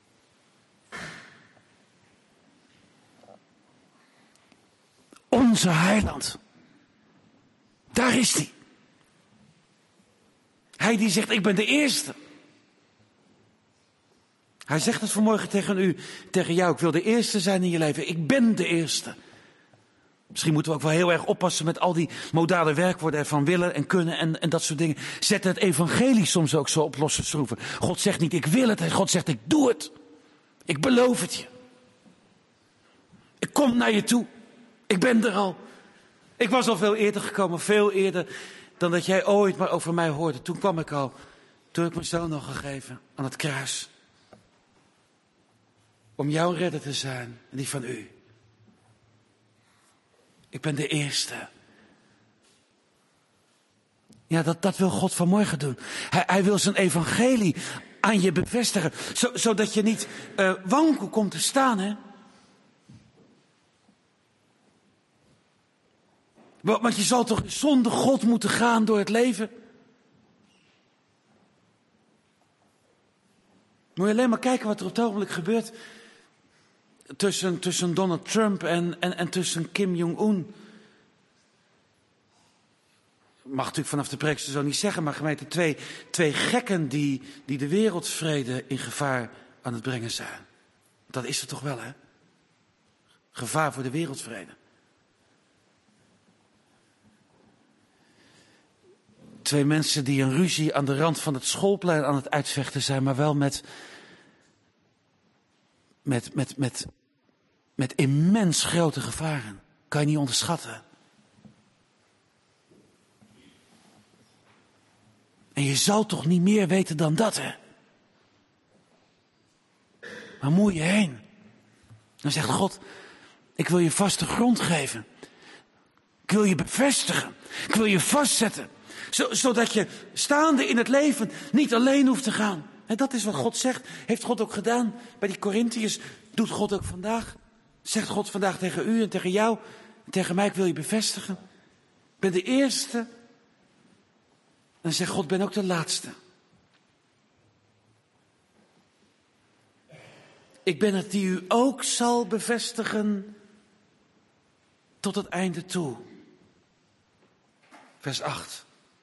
Onze heiland. Daar is hij. Hij die zegt, ik ben de eerste. Hij zegt het vanmorgen tegen u, tegen jou. Ik wil de eerste zijn in je leven. Ik ben de eerste. Misschien moeten we ook wel heel erg oppassen met al die modale werkwoorden van willen en kunnen en dat soort dingen. Zet het evangelie soms ook zo op losse schroeven. God zegt niet, ik wil het. God zegt, ik doe het. Ik beloof het je. Ik kom naar je toe. Ik ben er al. Ik was al veel eerder gekomen, veel eerder dan dat jij ooit maar over mij hoorde. Toen kwam ik al, toen heb ik mijn zoon nog gegeven aan het kruis. Om jouw redder te zijn en die van u. Ik ben de eerste. Ja, dat wil God vanmorgen doen. Hij wil zijn evangelie aan je bevestigen. Zodat je niet wankel komt te staan, hè. Want je zal toch zonder God moeten gaan door het leven? Moet je alleen maar kijken wat er op het ogenblik gebeurt tussen Donald Trump en tussen Kim Jong-un. Mag natuurlijk vanaf de preekster zo niet zeggen, maar gemeente, twee gekken die de wereldvrede in gevaar aan het brengen zijn. Dat is er toch wel, hè? Gevaar voor de wereldvrede. Twee mensen die een ruzie aan de rand van het schoolplein aan het uitvechten zijn, maar wel met immens grote gevaren. Kan je niet onderschatten. En je zou toch niet meer weten dan dat, hè? Waar moet je heen? Dan zegt God, ik wil je vaste grond geven. Ik wil je bevestigen. Ik wil je vastzetten. Zodat je staande in het leven niet alleen hoeft te gaan. En dat is wat God zegt. Heeft God ook gedaan bij die Korintiërs. Doet God ook vandaag. Zegt God vandaag tegen u en tegen jou. En tegen mij, ik wil je bevestigen. Ik ben de eerste. En dan zegt God, ik ben ook de laatste. Ik ben het die u ook zal bevestigen tot het einde toe. Vers 8.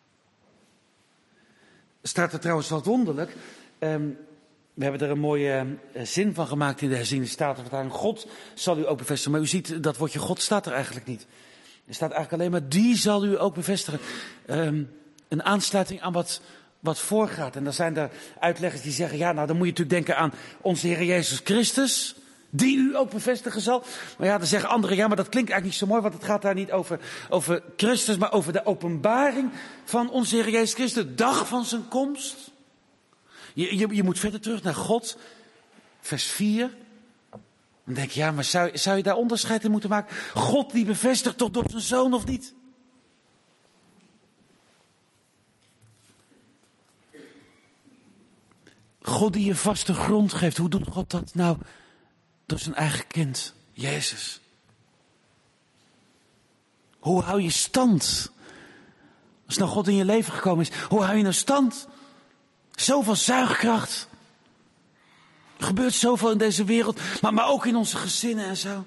Staat er trouwens wat wonderlijk. We hebben er een mooie zin van gemaakt in de herziene statenvertaling. God zal u ook bevestigen. Maar u ziet, dat woordje God staat er eigenlijk niet. Er staat eigenlijk alleen maar, die zal u ook bevestigen. Een aansluiting aan wat voorgaat. En dan zijn er uitleggers die zeggen, ja, nou dan moet je natuurlijk denken aan onze Heer Jezus Christus. Die u ook bevestigen zal. Maar ja, dan zeggen anderen, ja, maar dat klinkt eigenlijk niet zo mooi. Want het gaat daar niet over Christus, maar over de openbaring van onze Heer Jezus Christus. De dag van zijn komst. Je moet verder terug naar God. Vers 4. Dan denk je, ja, maar zou je daar onderscheid in moeten maken? God die bevestigt toch door zijn zoon of niet? God die je vaste grond geeft. Hoe doet God dat nou? Door zijn eigen kind, Jezus. Hoe hou je stand Als nou God in je leven gekomen is, hoe hou je nou stand? Zoveel zuigkracht. Er gebeurt zoveel in deze wereld, maar ook in onze gezinnen en zo.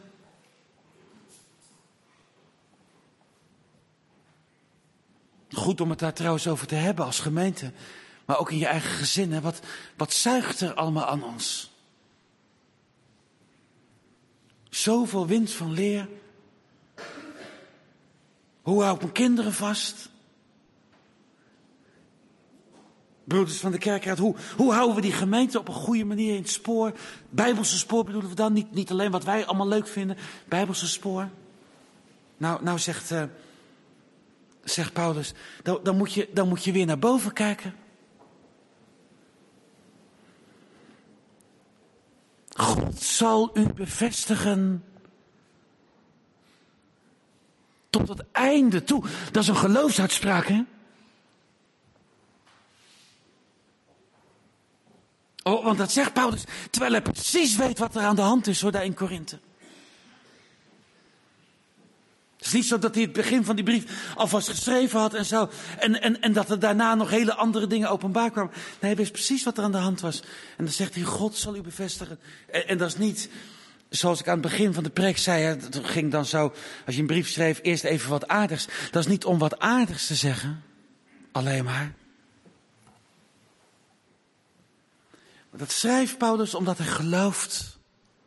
Goed om het daar trouwens over te hebben als gemeente. Maar ook in je eigen gezin. Hè? Wat zuigt er allemaal aan ons? Zoveel wind van leer. Hoe hou ik mijn kinderen vast? Broeders van de Kerkraad, hoe houden we die gemeente op een goede manier in het spoor? Bijbelse spoor bedoelen we dan, niet alleen wat wij allemaal leuk vinden. Bijbelse spoor. Nou zegt Paulus, dan moet je weer naar boven kijken. God zal u bevestigen tot het einde toe. Dat is een geloofsuitspraak, hè? Oh, want dat zegt Paulus, terwijl hij precies weet wat er aan de hand is, hoor, daar in Korinthe. Het is niet zo dat hij het begin van die brief alvast geschreven had en zo. En dat er daarna nog hele andere dingen openbaar kwamen. Nee, hij wist precies wat er aan de hand was. En dan zegt hij, God zal u bevestigen. En dat is niet, zoals ik aan het begin van de preek zei, het ging dan zo, als je een brief schreef, eerst even wat aardigs. Dat is niet om wat aardigs te zeggen, alleen maar. Dat schrijft Paulus omdat hij gelooft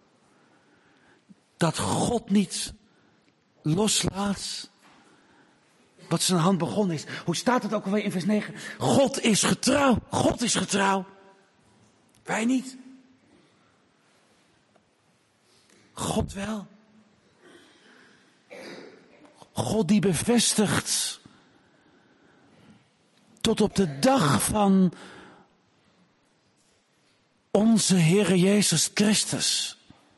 dat God niet loslaat wat zijn hand begonnen is. Hoe staat het ook alweer in vers 9? God is getrouw. God is getrouw. Wij niet. God wel. God die bevestigt tot op de dag van onze Heere Jezus Christus.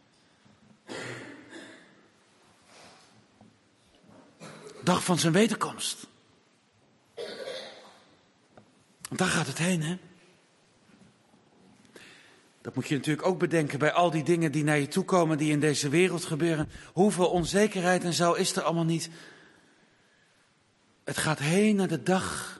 Dag van zijn wederkomst. Want daar gaat het heen, hè? Dat moet je natuurlijk ook bedenken bij al die dingen die naar je toe komen, die in deze wereld gebeuren. Hoeveel onzekerheid en zo is er allemaal niet. Het gaat heen naar de dag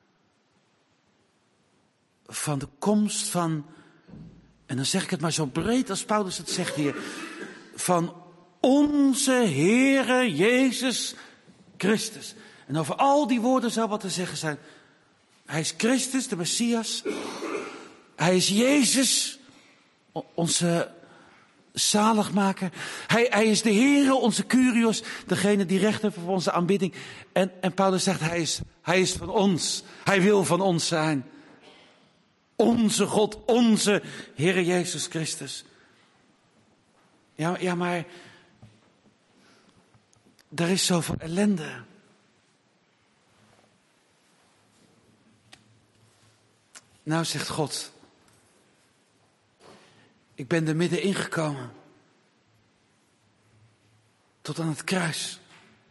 van de komst van, en dan zeg ik het maar zo breed als Paulus het zegt hier, van onze Heere Jezus Christus. En over al die woorden zou wat te zeggen zijn. Hij is Christus, de Messias. Hij is Jezus, onze zaligmaker. Hij is de Heere, onze Kyrios, degene die recht heeft voor onze aanbidding. En Paulus zegt, hij is van ons. Hij wil van ons zijn. Onze God, onze Heere Jezus Christus. Ja, maar er is zoveel ellende. Nou, zegt God, ik ben er middenin gekomen. Tot aan het kruis.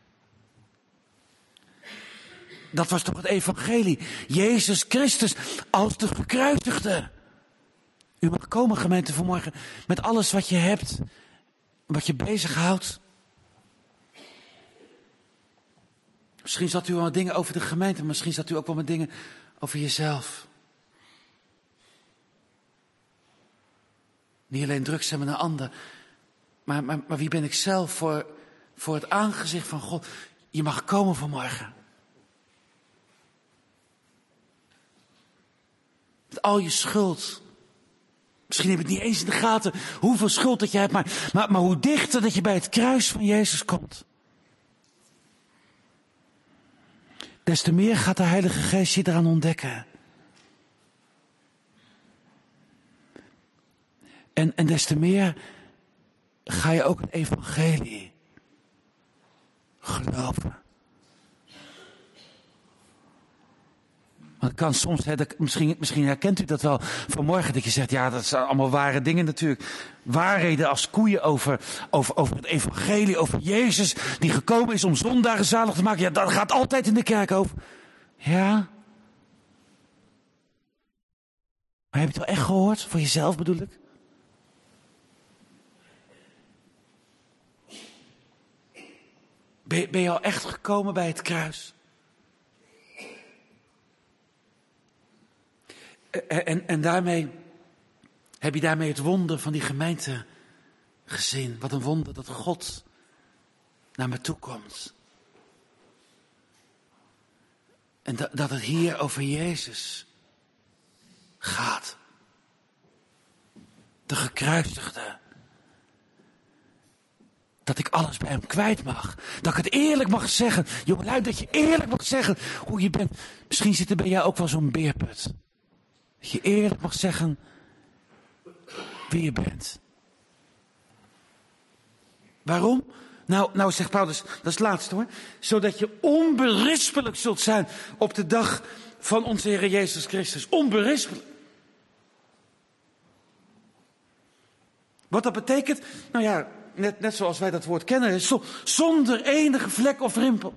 Dat was toch het evangelie. Jezus Christus als de gekruisigde. U mag komen, gemeente, vanmorgen, met alles wat je hebt. Wat je bezighoudt. Misschien zat u wel met dingen over de gemeente. Misschien zat u ook wel met dingen over jezelf. Niet alleen druk zijn met een ander. Maar wie ben ik zelf voor het aangezicht van God? Je mag komen vanmorgen. Met al je schuld. Misschien heb je het niet eens in de gaten hoeveel schuld dat je hebt. Maar hoe dichter dat je bij het kruis van Jezus komt. Des te meer gaat de Heilige Geest je eraan ontdekken. En des te meer ga je ook het evangelie geloven. Want het kan soms, misschien herkent u dat wel vanmorgen, dat je zegt, ja, dat zijn allemaal ware dingen natuurlijk. Waarheden als koeien over het evangelie, over Jezus die gekomen is om zondaren zalig te maken. Ja, dat gaat altijd in de kerk over. Ja. Maar heb je het wel echt gehoord? Voor jezelf bedoel ik? Ben je al echt gekomen bij het kruis? En daarmee heb je daarmee het wonder van die gemeente gezien. Wat een wonder dat God naar me toe komt. En dat het hier over Jezus gaat. De gekruisigde. Dat ik alles bij hem kwijt mag. Dat ik het eerlijk mag zeggen. Jongelui, dat je eerlijk mag zeggen hoe je bent. Misschien zit er bij jou ook wel zo'n beerput. Dat je eerlijk mag zeggen wie je bent. Waarom? Nou zegt Paulus, dat is het laatste hoor. Zodat je onberispelijk zult zijn op de dag van onze Heer Jezus Christus. Onberispelijk. Wat dat betekent? Nou ja, net zoals wij dat woord kennen. Is zonder enige vlek of rimpel.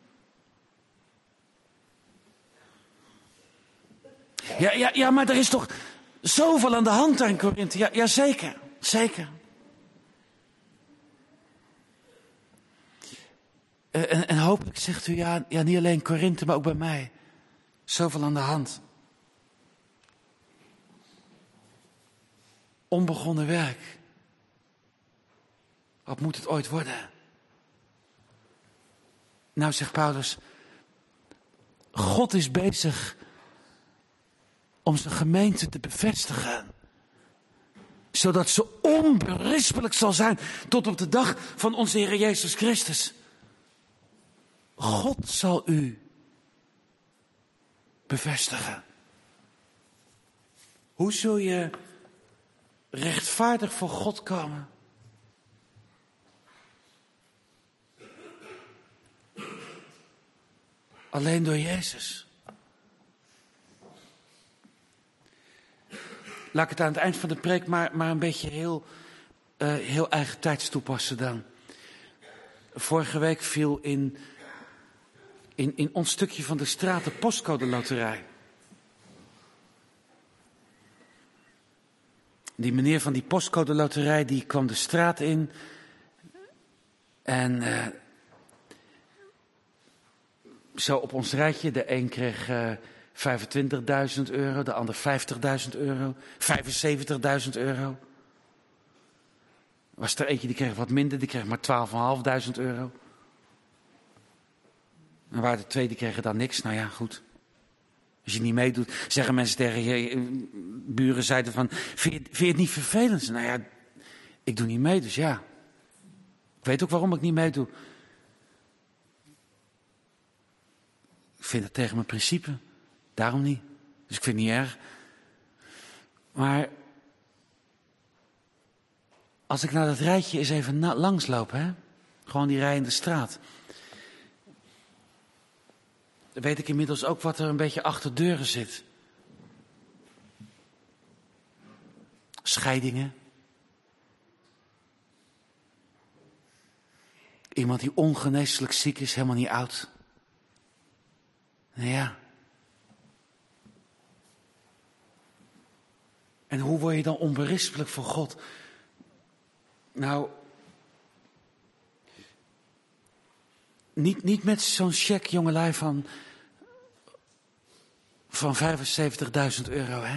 Ja, maar er is toch zoveel aan de hand daar in Korinthe. Ja, zeker. Zeker. En hopelijk zegt u, ja, niet alleen Korinthe, maar ook bij mij. Zoveel aan de hand. Onbegonnen werk. Wat moet het ooit worden? Nou, zegt Paulus, God is bezig om zijn gemeente te bevestigen. Zodat ze onberispelijk zal zijn tot op de dag van onze Heer Jezus Christus. God zal u bevestigen. Hoe zul je rechtvaardig voor God komen? Alleen door Jezus. Laat ik het aan het eind van de preek maar een beetje heel eigen tijds toepassen dan. Vorige week viel in ons stukje van de straat de postcode loterij. Die meneer van die postcode loterij die kwam de straat in. En zo op ons rijtje, de een kreeg 25.000 euro, de ander 50.000 euro, 75.000 euro. Was er eentje die kreeg wat minder, die kreeg maar 12.500 euro. En waren er twee die kregen dan niks. Nou ja, goed. Als je niet meedoet, zeggen mensen tegen je, buren zeiden van, vind je het niet vervelend? Nou ja, ik doe niet mee, dus ja. Ik weet ook waarom ik niet meedoe. Ik vind het tegen mijn principe. Daarom niet. Dus ik vind het niet erg. Maar als ik naar dat rijtje eens even langsloop, hè? Gewoon die rij in de straat. Dan weet ik inmiddels ook wat er een beetje achter deuren zit. Scheidingen. Iemand die ongeneeslijk ziek is, helemaal niet oud. Nou ja. En hoe word je dan onberispelijk voor God? Nou, niet met zo'n cheque, jongelui, van 75.000 euro, hè?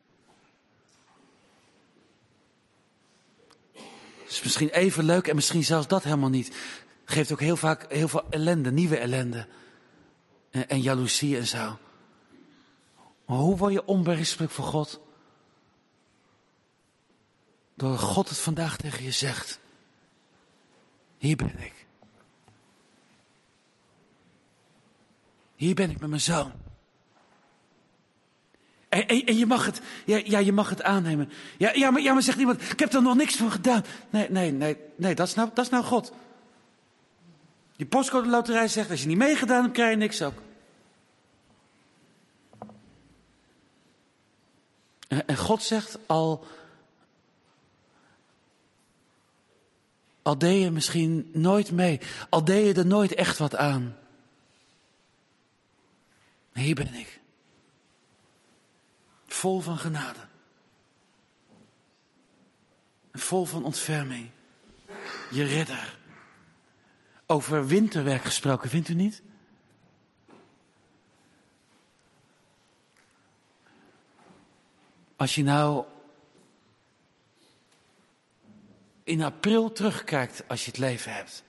Dat is misschien even leuk en misschien zelfs dat helemaal niet. Geeft ook heel vaak heel veel ellende, nieuwe ellende. En jaloezie en zo. Maar hoe word je onberispelijk voor God? Door God het vandaag tegen je zegt. Hier ben ik. Hier ben ik met mijn zoon. En je mag het, je mag het aannemen. Ja, maar zegt iemand, ik heb er nog niks voor gedaan. Nee, dat is nou God. Die postcode loterij zegt, als je niet meegedaan hebt, krijg je niks ook. En God zegt, al deed je misschien nooit mee, al deed je er nooit echt wat aan. Hier ben ik. Vol van genade. Vol van ontferming. Je redder. Over winterwerk gesproken, vindt u niet? Als je nou in april terugkijkt als je het leven hebt.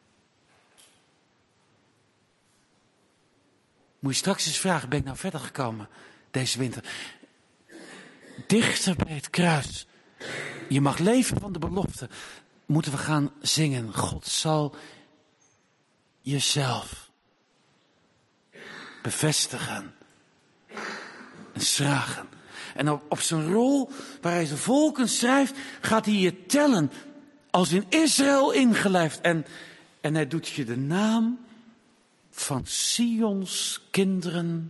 Moet je straks eens vragen, ben ik nou verder gekomen deze winter? Dichter bij het kruis. Je mag leven van de belofte. Moeten we gaan zingen. God zal jezelf bevestigen en schragen. En op zijn rol waar hij de volken schrijft, gaat hij je tellen als in Israël ingelijfd. En hij doet je de naam van Sions kinderen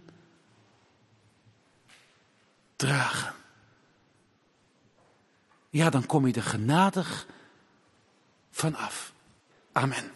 dragen. Ja, dan kom je er genadig vanaf. Amen.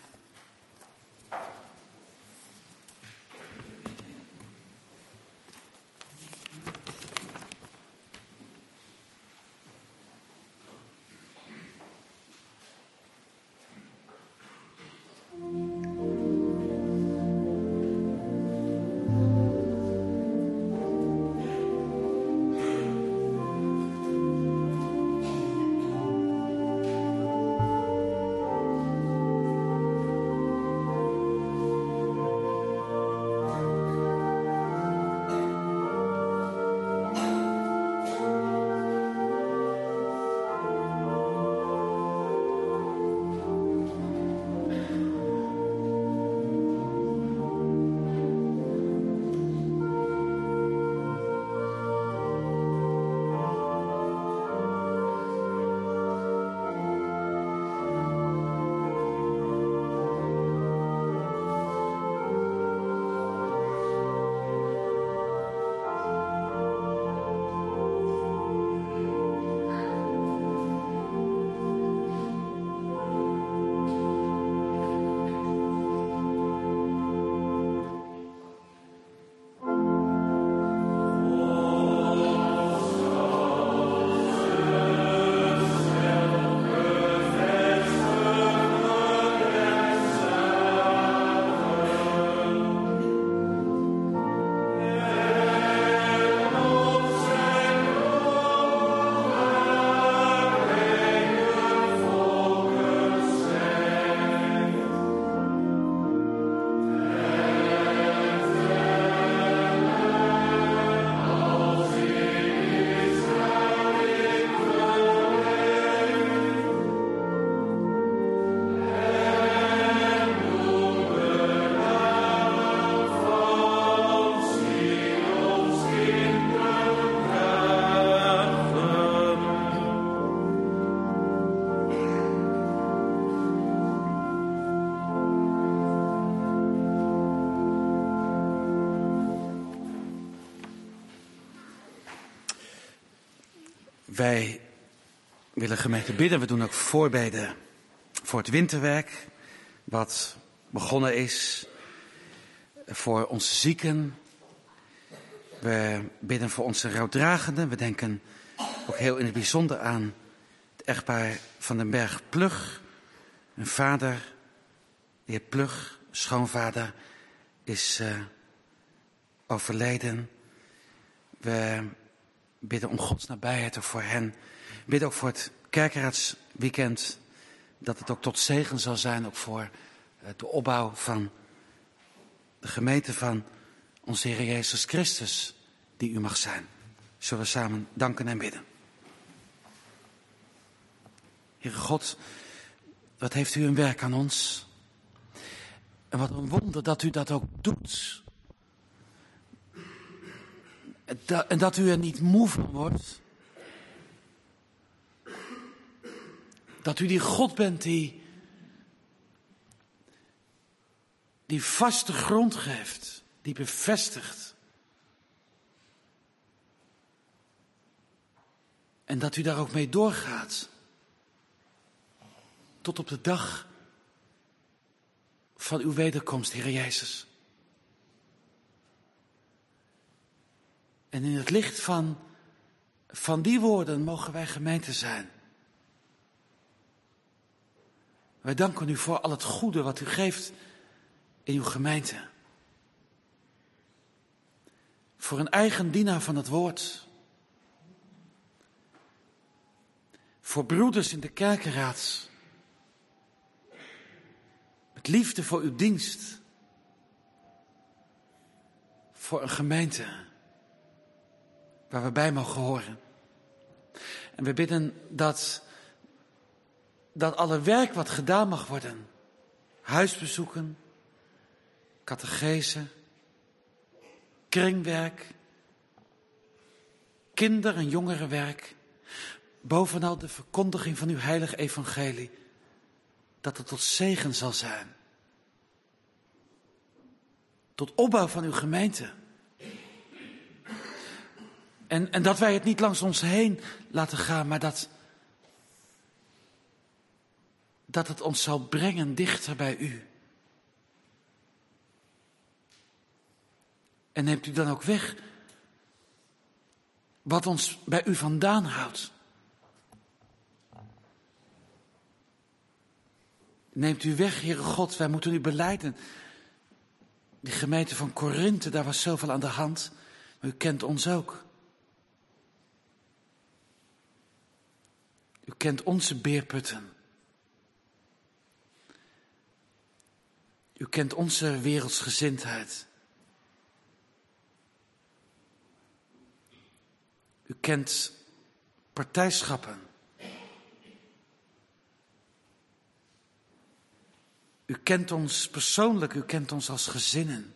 Wij willen gemeente bidden. We doen ook voorbeden voor het winterwerk. Wat begonnen is. Voor onze zieken. We bidden voor onze rouwdragenden. We denken ook heel in het bijzonder aan het echtpaar van den Berg Plug. Een vader, de heer Plug, schoonvader, is overleden. We bidden om Gods nabijheid ook voor hen. We bidden ook voor het kerkraadsweekend. Dat het ook tot zegen zal zijn. Ook voor de opbouw van de gemeente van onze Heer Jezus Christus. Die u mag zijn. Zullen we samen danken en bidden. Heere God, wat heeft u een werk aan ons. En wat een wonder dat u dat ook doet. En dat u er niet moe van wordt. Dat u die God bent die vaste grond geeft. Die bevestigt. En dat u daar ook mee doorgaat. Tot op de dag van uw wederkomst, Heer Jezus. En in het licht van die woorden mogen wij gemeente zijn. Wij danken u voor al het goede wat u geeft in uw gemeente. Voor een eigen dienaar van het woord. voor broeders in de kerkenraad. Met liefde voor uw dienst. Voor een gemeente waar we bij mogen horen. En we bidden dat alle werk wat gedaan mag worden, huisbezoeken, catechese, kringwerk, kinder- en jongerenwerk, bovenal de verkondiging van uw heilig evangelie, dat het tot zegen zal zijn. Tot opbouw van uw gemeente. En dat wij het niet langs ons heen laten gaan, maar dat het ons zal brengen dichter bij u. En neemt u dan ook weg wat ons bij u vandaan houdt. Neemt u weg, Heere God, wij moeten u belijden. Die gemeente van Korinthe, daar was zoveel aan de hand. Maar u kent ons ook. U kent onze beerputten. U kent onze wereldsgezindheid. U kent partijschappen. U kent ons persoonlijk, u kent ons als gezinnen.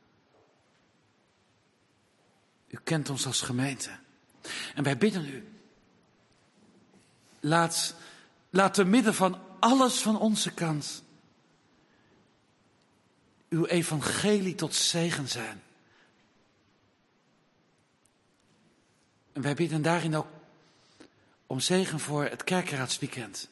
U kent ons als gemeente. En wij bidden u, laat te midden van alles van onze kant uw evangelie tot zegen zijn. En wij bidden daarin ook om zegen voor het kerkenraadsweekend.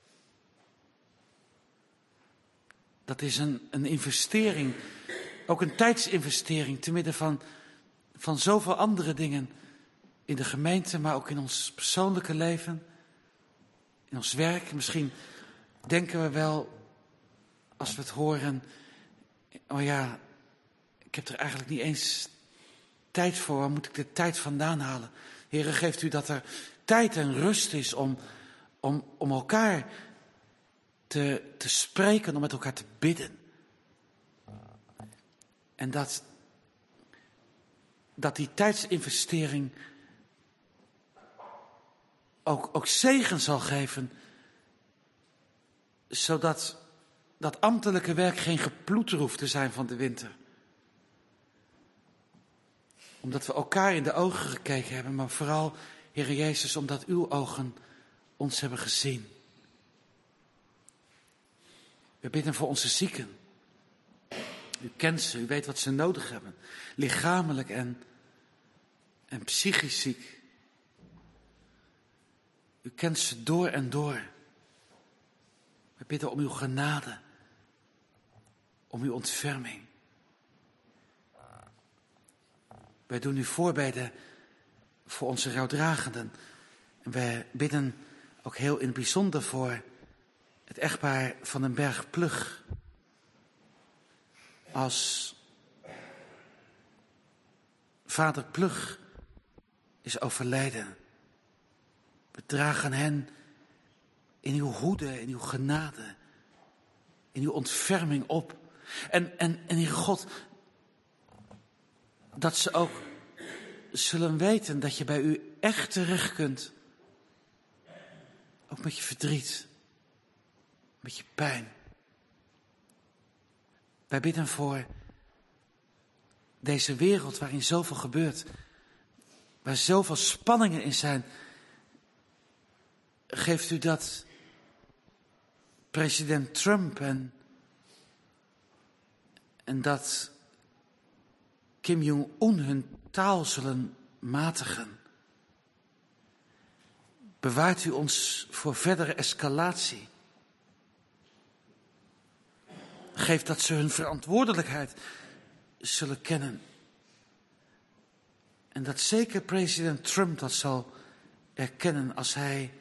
Dat is een investering, ook een tijdsinvestering, te midden van zoveel andere dingen in de gemeente, maar ook in ons persoonlijke leven, in ons werk. Misschien denken we wel, als we het horen, oh ja, ik heb er eigenlijk niet eens tijd voor, waar moet ik de tijd vandaan halen? Heere, geeft u dat er tijd en rust is om elkaar te spreken, om met elkaar te bidden. En dat die tijdsinvestering ook zegen zal geven, zodat dat ambtelijke werk geen geploeter hoeft te zijn van de winter. Omdat we elkaar in de ogen gekeken hebben, maar vooral, Heere Jezus, omdat uw ogen ons hebben gezien. We bidden voor onze zieken. U kent ze, u weet wat ze nodig hebben. Lichamelijk en psychisch ziek. U kent ze door en door. We bidden om uw genade. Om uw ontferming. Wij doen u voorbeden voor onze rouwdragenden. En wij bidden ook heel in het bijzonder voor het echtpaar van den Berg Plug. Als vader Plug is overleden. We dragen hen in uw hoede, in uw genade, in uw ontferming op. En Heer God, dat ze ook zullen weten dat je bij u echt terecht kunt. Ook met je verdriet, met je pijn. Wij bidden voor deze wereld waarin zoveel gebeurt, waar zoveel spanningen in zijn. Geeft u dat president Trump en dat Kim Jong-un hun taal zullen matigen. Bewaart u ons voor verdere escalatie. Geef dat ze hun verantwoordelijkheid zullen kennen. En dat zeker president Trump dat zal erkennen als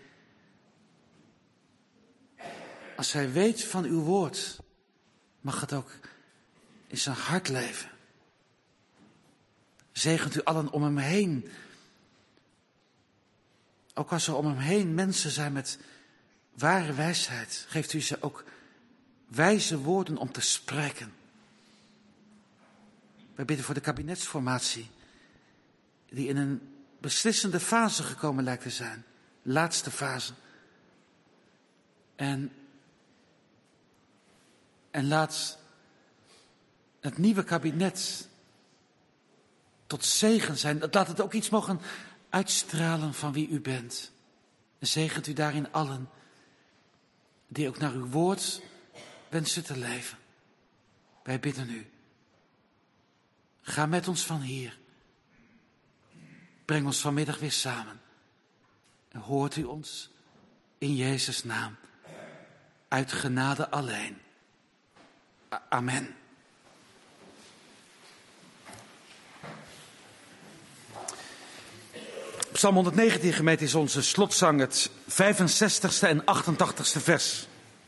hij weet van uw woord. Mag het ook in zijn hart leven. Zegent u allen om hem heen. Ook als er om hem heen mensen zijn met ware wijsheid, geeft u ze ook wijze woorden om te spreken. Wij bidden voor de kabinetsformatie, die in een beslissende fase gekomen lijkt te zijn. Laatste fase. En laat het nieuwe kabinet tot zegen zijn. Laat het ook iets mogen uitstralen van wie u bent. En zegent u daarin allen die ook naar uw woord wensen te leven. Wij bidden u. Ga met ons van hier. Breng ons vanmiddag weer samen. En hoort u ons in Jezus' naam. Uit genade alleen. Amen. Psalm 119 gemeente is onze slotzang, het 65ste en 88ste vers.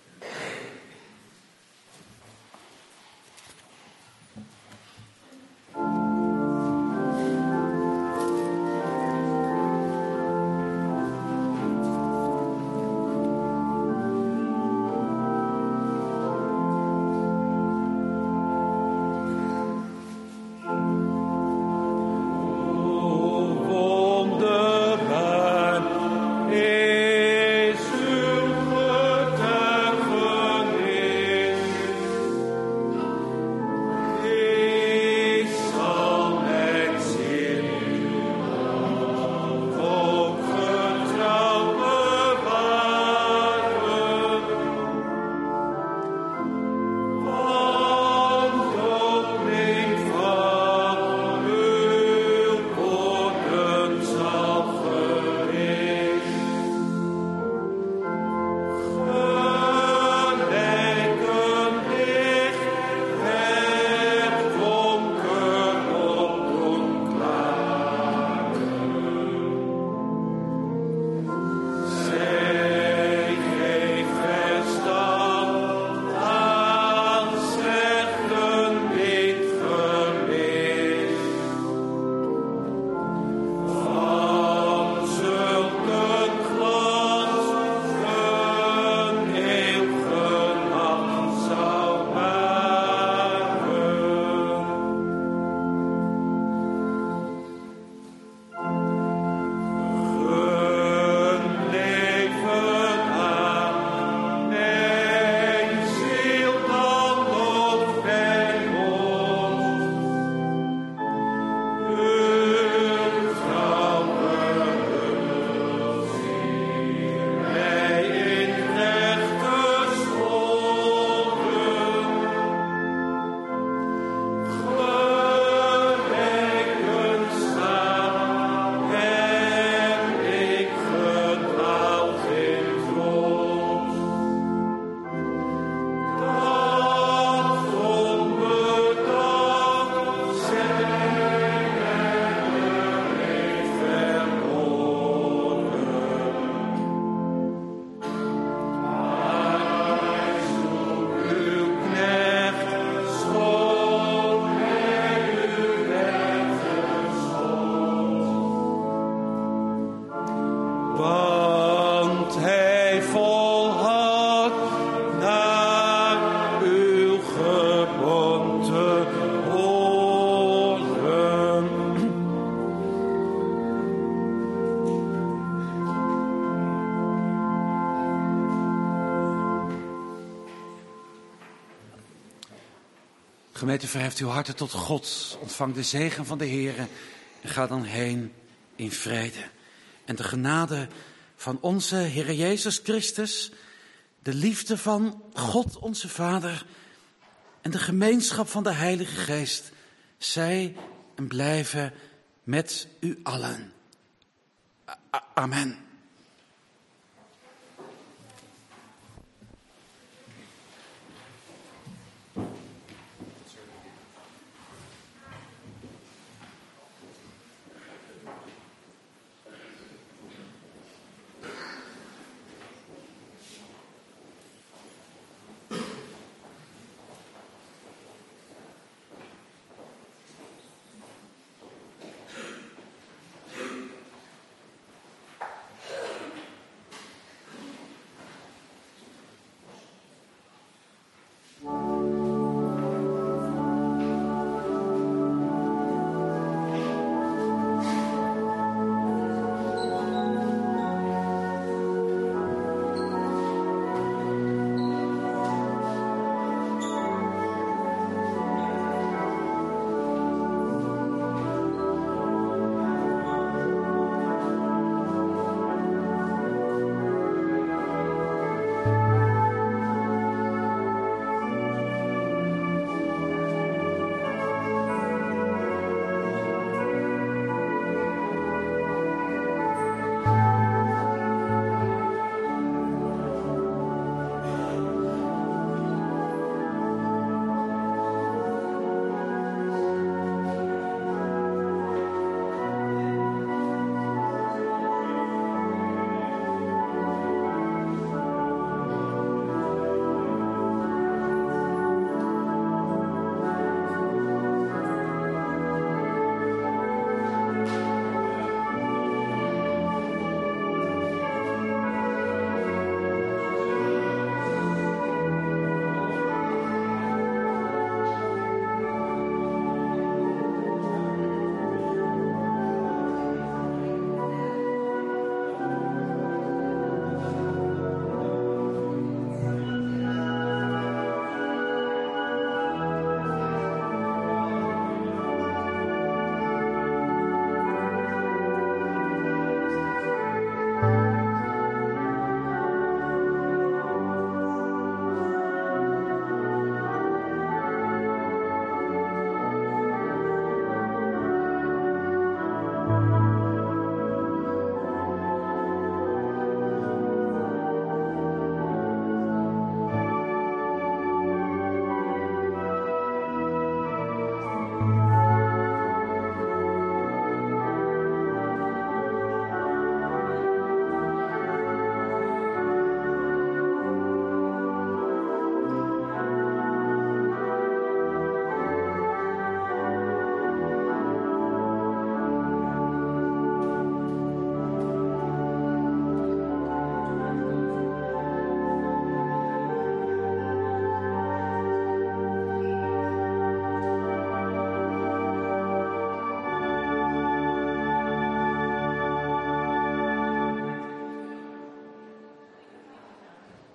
Gemeente, verheft uw harten tot God. Ontvang de zegen van de Heere en ga dan heen in vrede. En de genade van onze Heere Jezus Christus, de liefde van God onze Vader en de gemeenschap van de Heilige Geest, zij en blijven met u allen. Amen.